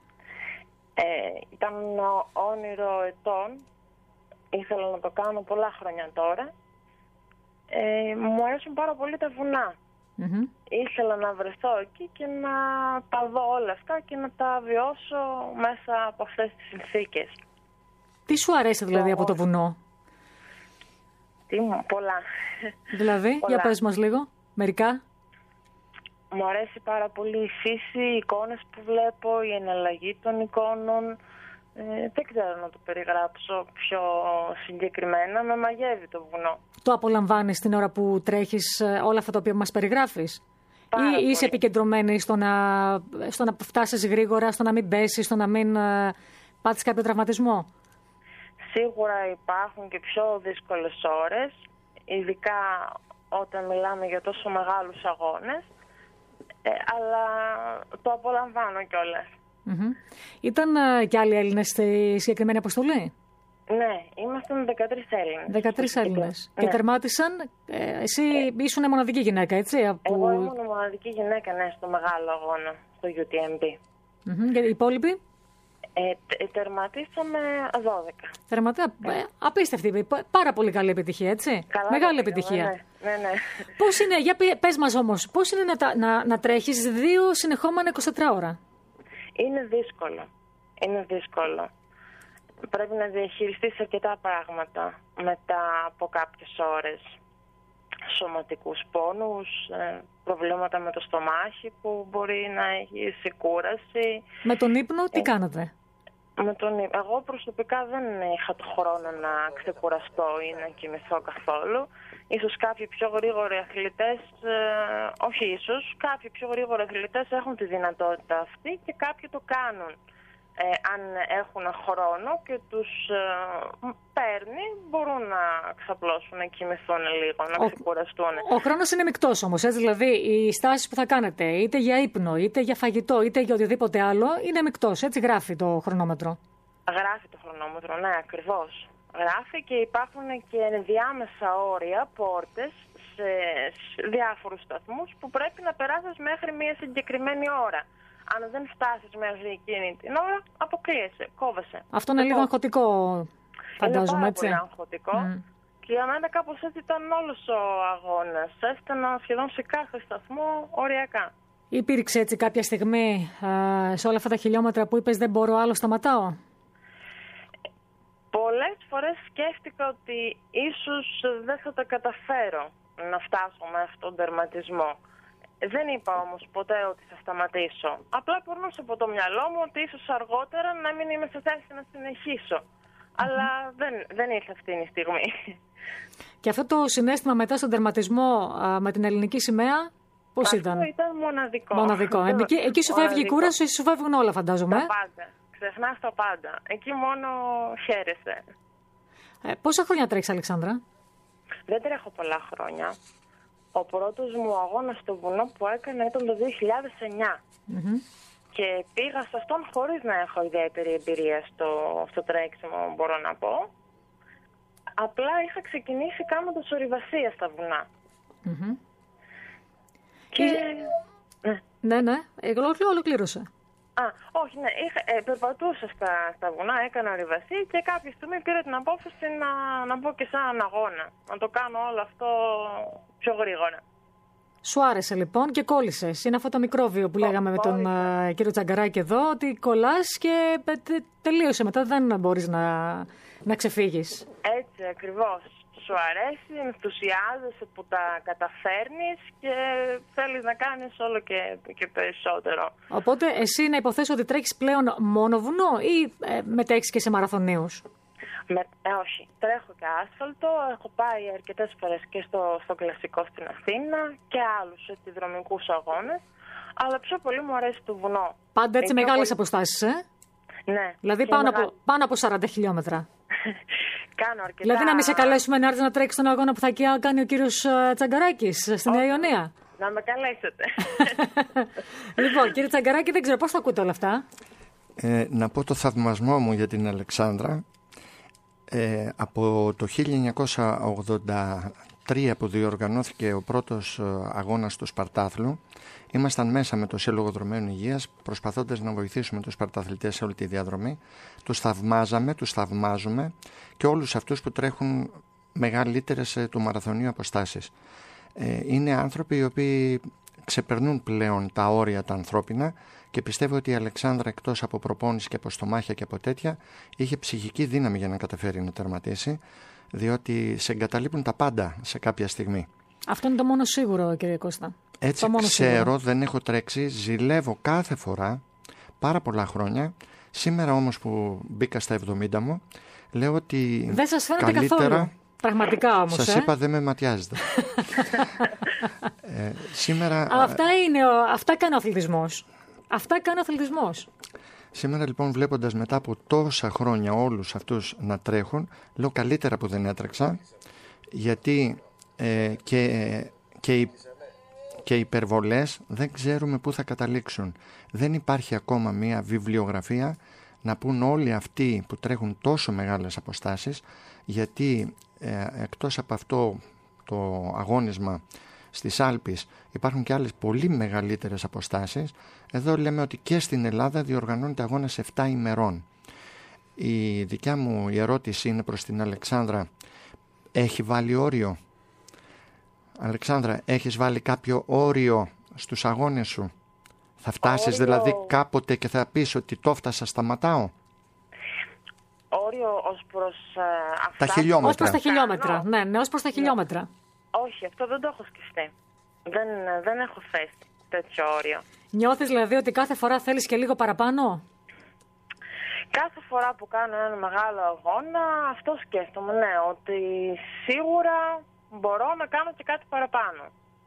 Ήταν όνειρο ετών. Ήθελα να το κάνω πολλά χρόνια τώρα. Μου αρέσουν πάρα πολύ τα βουνά. Ήθελα να βρεθώ εκεί και να τα δω όλα αυτά και να τα βιώσω μέσα από αυτές τις συνθήκες. Τι σου αρέσει δηλαδή από το βουνό? Πολλά. Δηλαδή, για πες μας λίγο, μερικά. Μου αρέσει πάρα πολύ η φύση, οι εικόνες που βλέπω, η εναλλαγή των εικόνων. Δεν ξέρω να το περιγράψω πιο συγκεκριμένα. Με μαγεύει το βουνό. Το απολαμβάνεις την ώρα που τρέχεις όλα αυτά τα οποία μας περιγράφεις? Ή είσαι επικεντρωμένη στο να φτάσεις γρήγορα, στο να μην πέσεις, στο να μην πάτεις κάποιο τραυματισμό? Σίγουρα υπάρχουν και πιο δύσκολες ώρες, ειδικά όταν μιλάμε για τόσο μεγάλους αγώνες. Αλλά το απολαμβάνω κιόλας. Ήταν κι άλλοι Έλληνες στη συγκεκριμένη αποστολή? Ναι, ήμασταν 13 Έλληνες. 13 Έλληνες. Ναι. Και τερμάτισαν, εσύ ήσουν μοναδική γυναίκα, έτσι? Εγώ ήμουν μοναδική γυναίκα, ναι, στο μεγάλο αγώνα, στο UTMB. Και οι υπόλοιποι? Τερματίσαμε 12. Απίστευτη, πάρα πολύ καλή επιτυχία, έτσι? Μεγάλη επιτυχία. Ναι. Πώς είναι, για πες μας όμως, πώς είναι να τρέχεις 2 συνεχόμενα 24 ώρα? Είναι δύσκολο. Πρέπει να διαχειριστείς αρκετά πράγματα μετά από κάποιες ώρες. Σωματικούς πόνους, προβλήματα με το στομάχι που μπορεί να έχει κούραση. Με τον ύπνο τι κάνατε? Εγώ προσωπικά δεν είχα το χρόνο να ξεκουραστώ ή να κοιμηθώ καθόλου. Ίσως κάποιοι πιο γρήγοροι αθλητές, κάποιοι πιο γρήγοροι αθλητές έχουν τη δυνατότητα αυτή και κάποιοι το κάνουν. Αν έχουν χρόνο και τους παίρνει, μπορούν να ξαπλώσουν, να κοιμηθούν λίγο, να ξεκουραστούν. Ο χρόνος είναι μεικτός όμως, έτσι, δηλαδή οι στάσεις που θα κάνετε, είτε για ύπνο, είτε για φαγητό, είτε για οτιδήποτε άλλο, είναι μεικτός, έτσι γράφει το χρονόμετρο? Γράφει το χρονόμετρο, ναι, ακριβώς. Γράφει και υπάρχουν και ενδιάμεσα όρια, πόρτες, σε διάφορους σταθμούς που πρέπει να περάσεις μέχρι μια συγκεκριμένη ώρα. Αν δεν φτάσεις μέχρι εκείνη την ώρα, αποκλείεσαι, κόβεσαι. Αυτό είναι λίγο αγχωτικό, φαντάζομαι, έτσι. Είναι πάρα πολύ αγχωτικό. Και για μένα κάπως έτσι ήταν όλος ο αγώνας. Έστανα σχεδόν σε κάθε σταθμό οριακά. Υπήρξε έτσι κάποια στιγμή σε όλα αυτά τα χιλιόμετρα που είπες δεν μπορώ άλλο, σταματάω? Πολλές φορές σκέφτηκα ότι ίσως δεν θα τα καταφέρω να φτάσω με αυτόν τον τερματισμό. Δεν είπα όμως ποτέ ότι θα σταματήσω. Απλά περνούσε από το μυαλό μου ότι ίσως αργότερα να μην είμαι σε θέση να συνεχίσω. Αλλά δεν ήρθε αυτή η στιγμή. Και αυτό το συναίσθημα μετά στον τερματισμό με την ελληνική σημαία, πώς ήταν? Αυτό ήταν μοναδικό. Μοναδικό. Εκεί σου φεύγει η κούραση, εκεί σου φεύγουν όλα, φαντάζομαι. Τα πάντα. Ξεχνάς τα πάντα. Εκεί μόνο χαίρεσαι. Πόσα χρόνια τρέχεις, Αλεξάνδρα? Δεν τρέχω πολλά χρόνια. Ο πρώτος μου αγώνας στο βουνό που έκανα ήταν το 2009. Και πήγα σε αυτόν χωρίς να έχω ιδιαίτερη εμπειρία στο τρέξιμο, μπορώ να πω. Απλά είχα ξεκινήσει κάνοντας ορειβασία στα βουνά. Και... Ναι, ολοκλήρωσε. Όχι, ναι, περπατούσα στα βουνά, έκανα ορειβασία και κάποια στιγμή πήρα την απόφαση να μπω και σε έναν αγώνα. Να το κάνω όλο αυτό πιο γρήγορα. Σου άρεσε λοιπόν και κόλλησες. Είναι αυτό το μικρόβιο που λέγαμε με τον κύριο Τσαγκαράκη εδώ, ότι κολλάς και τελείωσε. Μετά δεν μπορείς να ξεφύγεις. Έτσι ακριβώς. Σου αρέσει, ενθουσιάζεσαι που τα καταφέρνεις και θέλεις να κάνεις όλο και περισσότερο. Οπότε εσύ να υποθέσω ότι τρέχεις πλέον μόνο βουνό ή μετέχεις και σε μαραθωνίους? Όχι, τρέχω και άσφαλτο, έχω πάει αρκετές φορές και στο κλασικό στην Αθήνα και άλλους επιδρομικούς αγώνες, αλλά πιο πολύ μου αρέσει το βουνό. Πάντα έτσι μεγάλες αποστάσεις, Ναι. Δηλαδή πάνω από 40 χιλιόμετρα. Κάνω αρκετά... Δηλαδή να μην σε καλέσουμε να έρθεις να τρέξεις τον αγώνα που θα κάνει ο κύριος Τσαγκαράκης στη Νέα Ιωνία. Να με καλέσετε. Λοιπόν, κύριε Τσαγκαράκη, δεν ξέρω πώς θα ακούτε όλα αυτά. Να πω το θαυμασμό μου για την Αλεξάνδρα. Από το 1983 που διοργανώθηκε ο πρώτος αγώνας του Σπαρτάθλου, ήμασταν μέσα με το Σύλλογο Δρομένων Υγείας προσπαθώντας να βοηθήσουμε τους σπαρταθλητές σε όλη τη διαδρομή. Τους θαυμάζαμε, τους θαυμάζουμε και όλους αυτούς που τρέχουν μεγαλύτερες του μαραθωνίου αποστάσεις. Είναι άνθρωποι οι οποίοι ξεπερνούν πλέον τα όρια τα ανθρώπινα και πιστεύω ότι η Αλεξάνδρα, εκτός από προπόνηση και από στομάχια και από τέτοια, είχε ψυχική δύναμη για να καταφέρει να τερματίσει, διότι σε εγκαταλείπουν τα πάντα σε κάποια στιγμή. Αυτό είναι το μόνο σίγουρο, κύριε Κώστα. Έτσι ξέρω, σίγουρο. Δεν έχω τρέξει, ζηλεύω κάθε φορά, πάρα πολλά χρόνια. Σήμερα όμως που μπήκα στα 70 μου, λέω ότι δεν σας φαίνεται καλύτερα... καθόλου. Πραγματικά όμως. Σας είπα, δεν με ματιάζετε. Σήμερα... Αυτά κάνει ο αθλητισμός. Αυτά κάνει ο αθλητισμός. Σήμερα λοιπόν, βλέποντας μετά από τόσα χρόνια όλους αυτούς να τρέχουν, λέω καλύτερα που δεν έτρεξα, γιατί και οι υπερβολές δεν ξέρουμε πού θα καταλήξουν. Δεν υπάρχει ακόμα μία βιβλιογραφία να πούν όλοι αυτοί που τρέχουν τόσο μεγάλες αποστάσεις, γιατί εκτός από αυτό το αγώνισμα στις Άλπεις υπάρχουν και άλλες πολύ μεγαλύτερες αποστάσεις. Εδώ λέμε ότι και στην Ελλάδα διοργανώνεται αγώνας 7 ημερών. Η δικιά μου η ερώτηση είναι προς την Αλεξάνδρα: έχει βάλει όριο? Αλεξάνδρα, έχεις βάλει κάποιο όριο στους αγώνες σου? Θα φτάσεις δηλαδή κάποτε και θα πεις ότι το φτάσα, σταματάω? Όριο ως προς αυτά? Τα χιλιόμετρα. Ως προς τα χιλιόμετρα. Ναι, ως προς τα χιλιόμετρα. Όχι, αυτό δεν το έχω σκεφτεί. Δεν έχω θέσει τέτοιο όριο. Νιώθεις δηλαδή ότι κάθε φορά θέλεις και λίγο παραπάνω? Κάθε φορά που κάνω ένα μεγάλο αγώνα, αυτό σκέφτομαι, ναι, ότι σίγουρα μπορώ να κάνω και κάτι παραπάνω.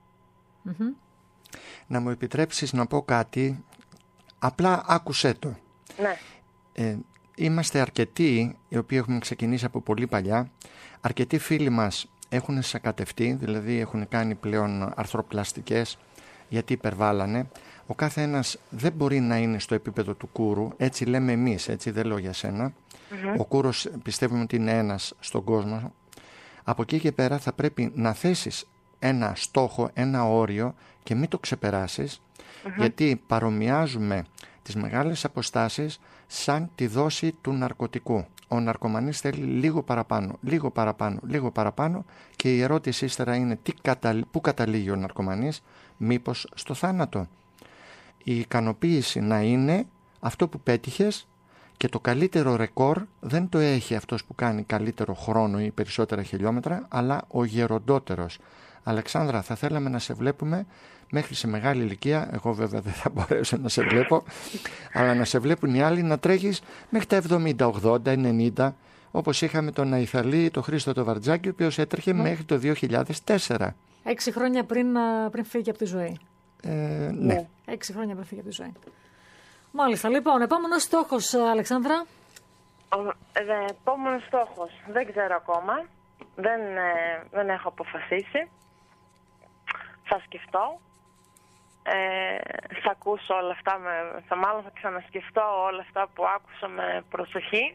Να μου επιτρέψεις να πω κάτι, απλά άκουσέ το. Ναι. Είμαστε αρκετοί, οι οποίοι έχουμε ξεκινήσει από πολύ παλιά, αρκετοί φίλοι μας έχουν σακατευτεί, δηλαδή έχουν κάνει πλέον αρθροπλαστικές γιατί υπερβάλλανε. Ο κάθε ένας δεν μπορεί να είναι στο επίπεδο του Κούρου, έτσι λέμε εμείς, έτσι δεν λέω για σένα. Ο Κούρος πιστεύουμε ότι είναι ένας στον κόσμο. Από εκεί και πέρα θα πρέπει να θέσεις ένα στόχο, ένα όριο και μην το ξεπεράσεις, γιατί παρομοιάζουμε τις μεγάλες αποστάσεις σαν τη δόση του ναρκωτικού. Ο ναρκωμανής θέλει λίγο παραπάνω και η ερώτηση ύστερα είναι πού καταλήγει ο ναρκωμανής, μήπως στο θάνατο? Η ικανοποίηση να είναι αυτό που πέτυχες Και το καλύτερο ρεκόρ δεν το έχει αυτός που κάνει καλύτερο χρόνο ή περισσότερα χιλιόμετρα, αλλά ο γεροντότερος. Αλεξάνδρα, θα θέλαμε να σε βλέπουμε μέχρι σε μεγάλη ηλικία. Εγώ βέβαια δεν θα μπορέσω να σε βλέπω, αλλά να σε βλέπουν οι άλλοι να τρέχεις μέχρι τα 70, 80, 90, όπως είχαμε τον Αϊθαλή, τον Χρήστο το Βαρτζάκη, ο οποίος έτρεχε μέχρι το 2004. 6 χρόνια πριν φύγει από τη ζωή. Ναι. 6 χρόνια πριν φύγει από τη ζωή. Μάλιστα. Λοιπόν, επόμενος στόχος, Αλεξάνδρα. Επόμενος στόχος. Δεν ξέρω ακόμα. Δεν έχω αποφασίσει. Θα σκεφτώ. Θα ακούσω όλα αυτά. Μάλλον θα ξανασκεφτώ όλα αυτά που άκουσα με προσοχή.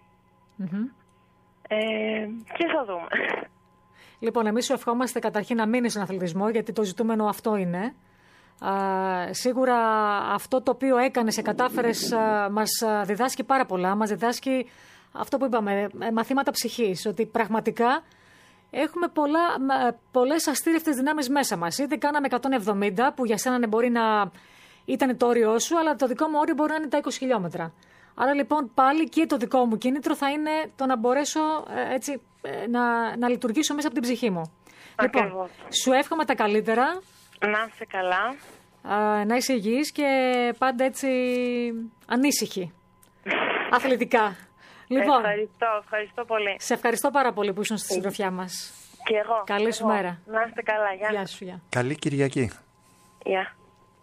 Και θα δούμε. Λοιπόν, εμείς σου ευχόμαστε καταρχήν να μείνεις στον αθλητισμό, γιατί το ζητούμενο αυτό είναι. Σίγουρα αυτό το οποίο έκανες και κατάφερες μας διδάσκει πάρα πολλά. Μας διδάσκει αυτό που είπαμε, μαθήματα ψυχής, ότι πραγματικά έχουμε πολλές αστήρευτες δυνάμεις μέσα μας. Είτε κάναμε 170, που για σένα μπορεί να ήταν το όριό σου, αλλά το δικό μου όριο μπορεί να είναι τα 20 χιλιόμετρα. Άρα λοιπόν πάλι και το δικό μου κίνητρο θα είναι το να μπορέσω έτσι να λειτουργήσω μέσα από την ψυχή μου. Ακριβώς. Λοιπόν, σου εύχομαι τα καλύτερα. Να είσαι καλά. Να είσαι υγιής και πάντα έτσι ανήσυχη. Αθλητικά. Λοιπόν, ευχαριστώ πολύ. Σε ευχαριστώ πάρα πολύ που ήσουν στη συντροφιά μας. Και εγώ. Καλή σου μέρα. Να είστε καλά. Γεια σου. Γεια. Καλή Κυριακή. Γεια.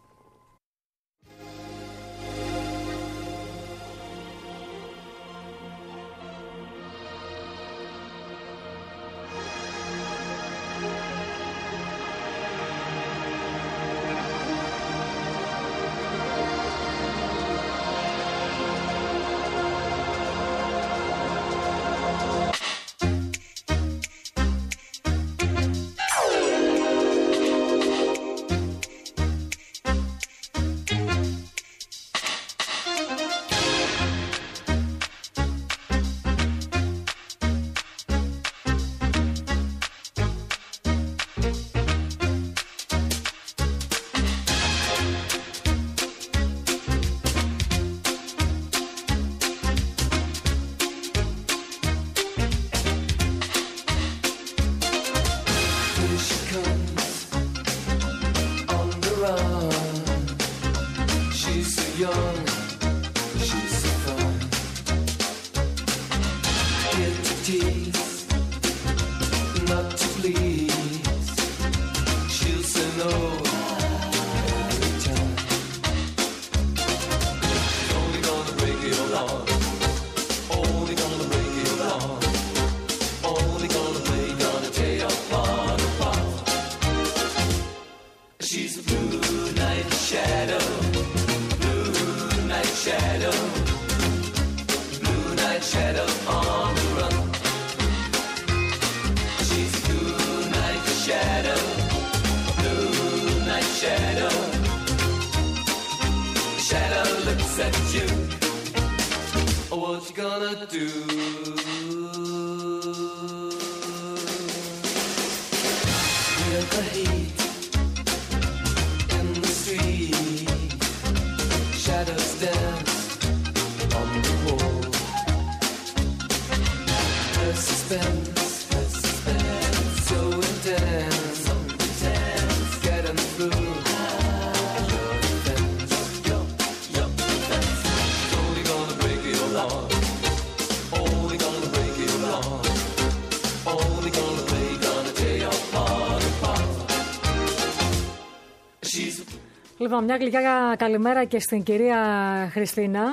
Λοιπόν, μια γλυκιά καλημέρα και στην κυρία Χριστίνα.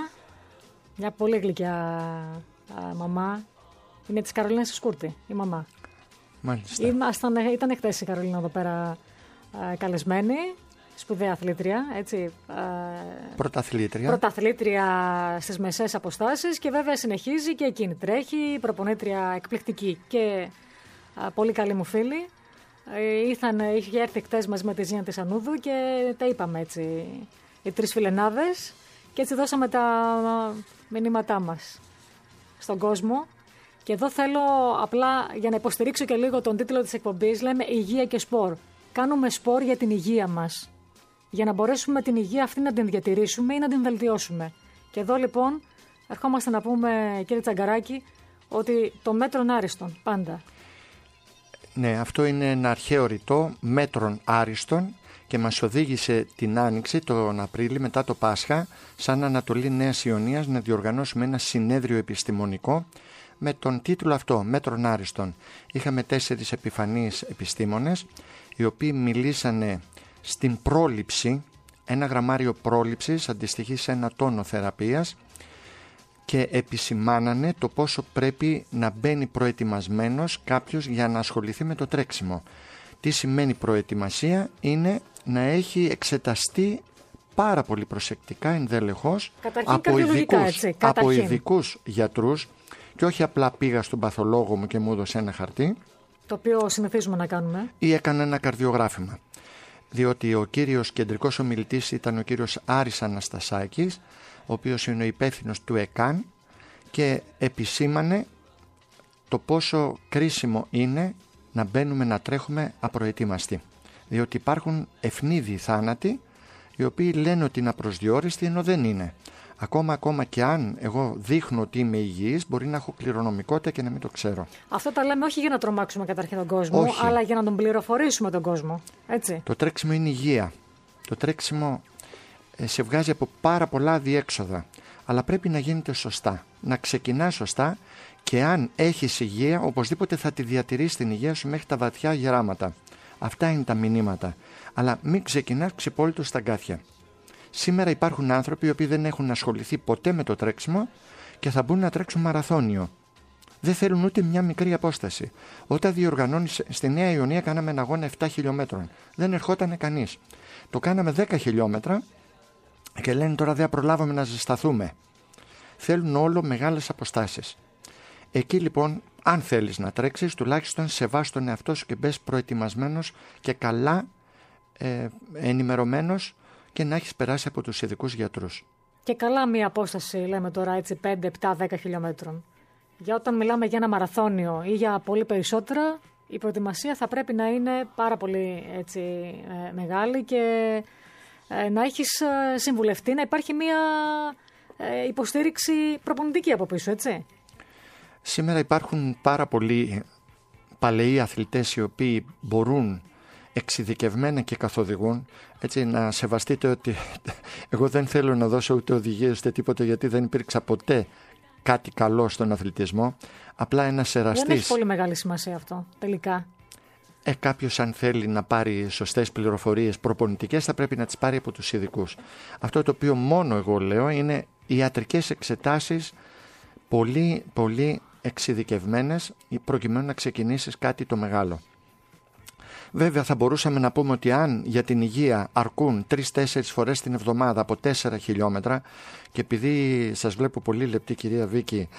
Μια πολύ γλυκιά μαμά. Είναι της Καρολίνας Σκούρτη, η μαμά. Μάλιστα. Ήταν χτες η Καρολίνα εδώ πέρα καλεσμένη. Σπουδαία αθλήτρια, έτσι. Πρωταθλήτρια στις μεσαίες αποστάσεις και βέβαια συνεχίζει και εκείνη τρέχει. Προπονήτρια εκπληκτική και πολύ καλή μου φίλη. Είχε έρθει χτες μαζί με τη Ζήνα της Ανούδου και τα είπαμε έτσι οι τρεις φιλενάδες και έτσι δώσαμε τα μηνύματά μας στον κόσμο. Και εδώ θέλω απλά για να υποστηρίξω και λίγο τον τίτλο της εκπομπής, λέμε υγεία και σπορ. Κάνουμε σπορ για την υγεία μας, για να μπορέσουμε την υγεία αυτή να την διατηρήσουμε ή να την βελτιώσουμε. Και εδώ λοιπόν ερχόμαστε να πούμε, κύριε Τσαγκαράκη, ότι το μέτρον άριστον πάντα. Ναι, αυτό είναι ένα αρχαίο ρητό, μέτρον άριστον, και μας οδήγησε την Άνοιξη τον Απρίλη μετά το Πάσχα σαν Ανατολή Νέας Ιωνίας να διοργανώσουμε ένα συνέδριο επιστημονικό με τον τίτλο αυτό, μέτρον άριστον. Είχαμε 4 επιφανείς επιστήμονες οι οποίοι μιλήσανε στην πρόληψη, ένα γραμμάριο πρόληψης αντιστοιχεί σε 1 τόνο θεραπείας, και επισημάνανε το πόσο πρέπει να μπαίνει προετοιμασμένος κάποιος για να ασχοληθεί με το τρέξιμο. Τι σημαίνει προετοιμασία? Είναι να έχει εξεταστεί πάρα πολύ προσεκτικά, ενδελεχώς, από ειδικούς γιατρούς, και όχι απλά πήγα στον παθολόγο μου και μου έδωσε ένα χαρτί, το οποίο συνηθίζουμε να κάνουμε, ή έκανα ένα καρδιογράφημα. Διότι ο κύριος κεντρικός ομιλητής ήταν ο κύριος Άρης Αναστασάκης, ο οποίος είναι ο υπεύθυνος του ΕΚΑΝ, και επισήμανε το πόσο κρίσιμο είναι να μπαίνουμε να τρέχουμε απροετοίμαστοι. Διότι υπάρχουν ευνίδιοι θάνατοι οι οποίοι λένε ότι είναι απροσδιόριστοι ενώ δεν είναι. Ακόμα και αν εγώ δείχνω ότι είμαι υγιής, μπορεί να έχω κληρονομικότητα και να μην το ξέρω. Αυτό τα λέμε όχι για να τρομάξουμε καταρχήν τον κόσμο, όχι, αλλά για να τον πληροφορήσουμε τον κόσμο. Έτσι. Το τρέξιμο είναι υγεία. Το τρέξιμο σε βγάζει από πάρα πολλά αδιέξοδα. Αλλά πρέπει να γίνεται σωστά. Να ξεκινά σωστά, και αν έχεις υγεία, οπωσδήποτε θα τη διατηρείς την υγεία σου μέχρι τα βαθιά γεράματα. Αυτά είναι τα μηνύματα. Αλλά μην ξεκινάς ξυπόλυτος στα γκάθια. Σήμερα υπάρχουν άνθρωποι οι οποίοι δεν έχουν ασχοληθεί ποτέ με το τρέξιμο και θα μπουν να τρέξουν μαραθώνιο. Δεν θέλουν ούτε μια μικρή απόσταση. Όταν διοργανώνεις στη Νέα Ιωνία, κάναμε ένα αγώνα 7 χιλιόμετρων. Δεν ερχόταν κανείς. Το κάναμε 10 χιλιόμετρα και λένε τώρα δεν προλάβαμε να ζεσταθούμε. Θέλουν όλο μεγάλες αποστάσεις. Εκεί λοιπόν, αν θέλεις να τρέξεις, τουλάχιστον σεβάσου τον εαυτό σου και μπες προετοιμασμένος και καλά ενημερωμένος, και να έχεις περάσει από τους ειδικούς γιατρούς. Και καλά μία απόσταση, λέμε τώρα έτσι, 5, 7, 10 χιλιόμετρων. Για όταν μιλάμε για ένα μαραθώνιο ή για πολύ περισσότερα, η προετοιμασία θα πρέπει να είναι πάρα πολύ έτσι, μεγάλη, και να έχεις συμβουλευτεί, να υπάρχει μία υποστήριξη προπονητική από πίσω, έτσι. Σήμερα υπάρχουν πάρα πολλοί παλαιοί αθλητές οι οποίοι μπορούν εξειδικευμένα και καθοδηγούν. Έτσι, να σεβαστείτε ότι εγώ δεν θέλω να δώσω ούτε οδηγίες ούτε τίποτα, γιατί δεν υπήρξα ποτέ κάτι καλό στον αθλητισμό. Απλά ένας εραστής. Δεν έχει πολύ μεγάλη σημασία αυτό τελικά. Κάποιος αν θέλει να πάρει σωστές πληροφορίες προπονητικές, θα πρέπει να τις πάρει από τους ειδικούς. Αυτό το οποίο μόνο εγώ λέω είναι ιατρικές εξετάσεις πολύ πολύ εξειδικευμένες, προκειμένου να ξεκινήσεις κάτι το μεγάλο. Βέβαια θα μπορούσαμε να πούμε ότι αν για την υγεία αρκούν 3-4 φορές την εβδομάδα από 4 χιλιόμετρα, και επειδή σας βλέπω πολύ λεπτή κυρία Βίκη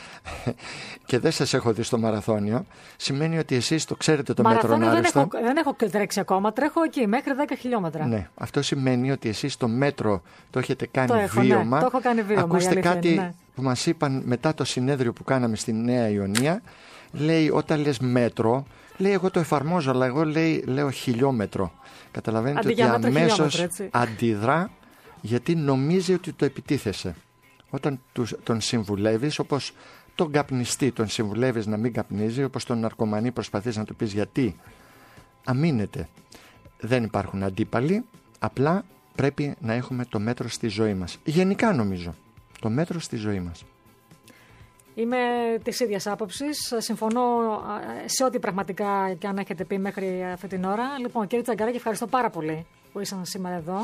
και δεν σας έχω δει στο μαραθώνιο, σημαίνει ότι εσείς το ξέρετε το μέτρον άριστον. Δεν έχω τρέξει ακόμα, τρέχω εκεί μέχρι 10 χιλιόμετρα. Ναι, αυτό σημαίνει ότι εσείς το μέτρο το έχετε κάνει βίωμα. Ναι, το έχω κάνει βίωμα. Ακούστε κάτι που μας είπαν μετά το συνέδριο που κάναμε στη Νέα Ιωνία. Λέει, όταν λες μέτρο, λέει εγώ το εφαρμόζω, αλλά εγώ λέω χιλιόμετρο. Καταλαβαίνετε ότι αμέσως αντιδρά, γιατί νομίζει ότι το επιτίθεσαι. Όταν τον συμβουλεύεις, όπως τον καπνιστή τον συμβουλεύεις να μην καπνίζει, όπως τον ναρκωμανή προσπαθείς να του πεις γιατί, αμήνεται. Δεν υπάρχουν αντίπαλοι, απλά πρέπει να έχουμε το μέτρο στη ζωή μας. Γενικά νομίζω, το μέτρο στη ζωή μας. Είμαι της ίδιας άποψης. Συμφωνώ σε ό,τι πραγματικά και αν έχετε πει μέχρι αυτή την ώρα. Λοιπόν, κύριε Τσαγκαράκη, ευχαριστώ πάρα πολύ που ήσαν σήμερα εδώ.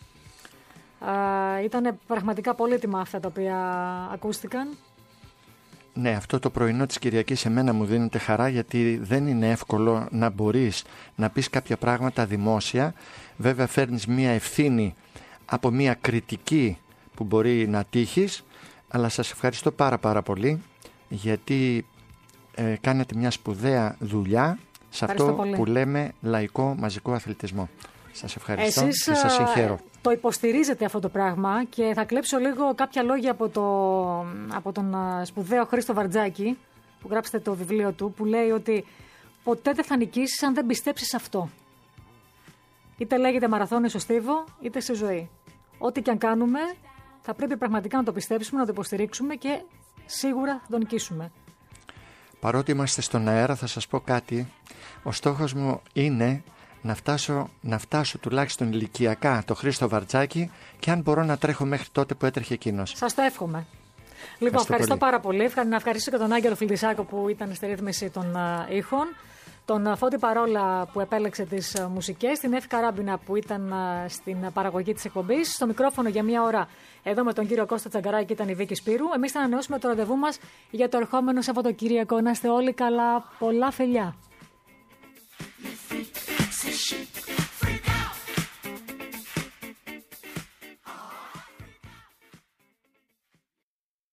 Ήταν πραγματικά πολύτιμα αυτά τα οποία ακούστηκαν. Ναι, αυτό το πρωινό της Κυριακής σε μένα μου δίνεται χαρά, γιατί δεν είναι εύκολο να μπορείς να πεις κάποια πράγματα δημόσια. Βέβαια φέρνεις μία ευθύνη από μία κριτική που μπορεί να τύχεις, αλλά σας ευχαριστώ πάρα πολύ, γιατί κάνετε μια σπουδαία δουλειά σε αυτό που λέμε λαϊκό μαζικό αθλητισμό. Σας ευχαριστώ. Εσείς, και σας συγχαίρω. Το υποστηρίζετε αυτό το πράγμα, και θα κλέψω λίγο κάποια λόγια από τον σπουδαίο Χρήστο Βαρτζάκη, που γράψετε το βιβλίο του, που λέει ότι ποτέ δεν θα νικήσεις αν δεν πιστέψεις αυτό. Είτε λέγεται μαραθώνιο στο στίβο, είτε στη ζωή. Ό,τι και αν κάνουμε, θα πρέπει πραγματικά να το πιστέψουμε, να το υποστηρίξουμε και σίγουρα θα τον νικήσουμε. Παρότι είμαστε στον αέρα, θα σας πω κάτι. Ο στόχος μου είναι να φτάσω τουλάχιστον ηλικιακά το Χρήστο Βαρτζάκη και αν μπορώ να τρέχω μέχρι τότε που έτρεχε εκείνος. Σας το εύχομαι. Λοιπόν, ευχαριστώ πάρα πολύ. Να ευχαριστήσω και τον Άγγελο Φιλτισάκο που ήταν στη ρύθμιση των ήχων, τον Φώτη Παρόλα που επέλεξε τις μουσικές, την Εύη Καράμπινα που ήταν στην παραγωγή της εκπομπής. Στο μικρόφωνο για μία ώρα εδώ με τον κύριο Κώστα Τσαγκαράκη ήταν η Βίκη Σπύρου. Εμείς θα ανανεώσουμε το ραντεβού μας για το ερχόμενο Σαββατοκύριακο. Να είστε όλοι καλά, πολλά φιλιά.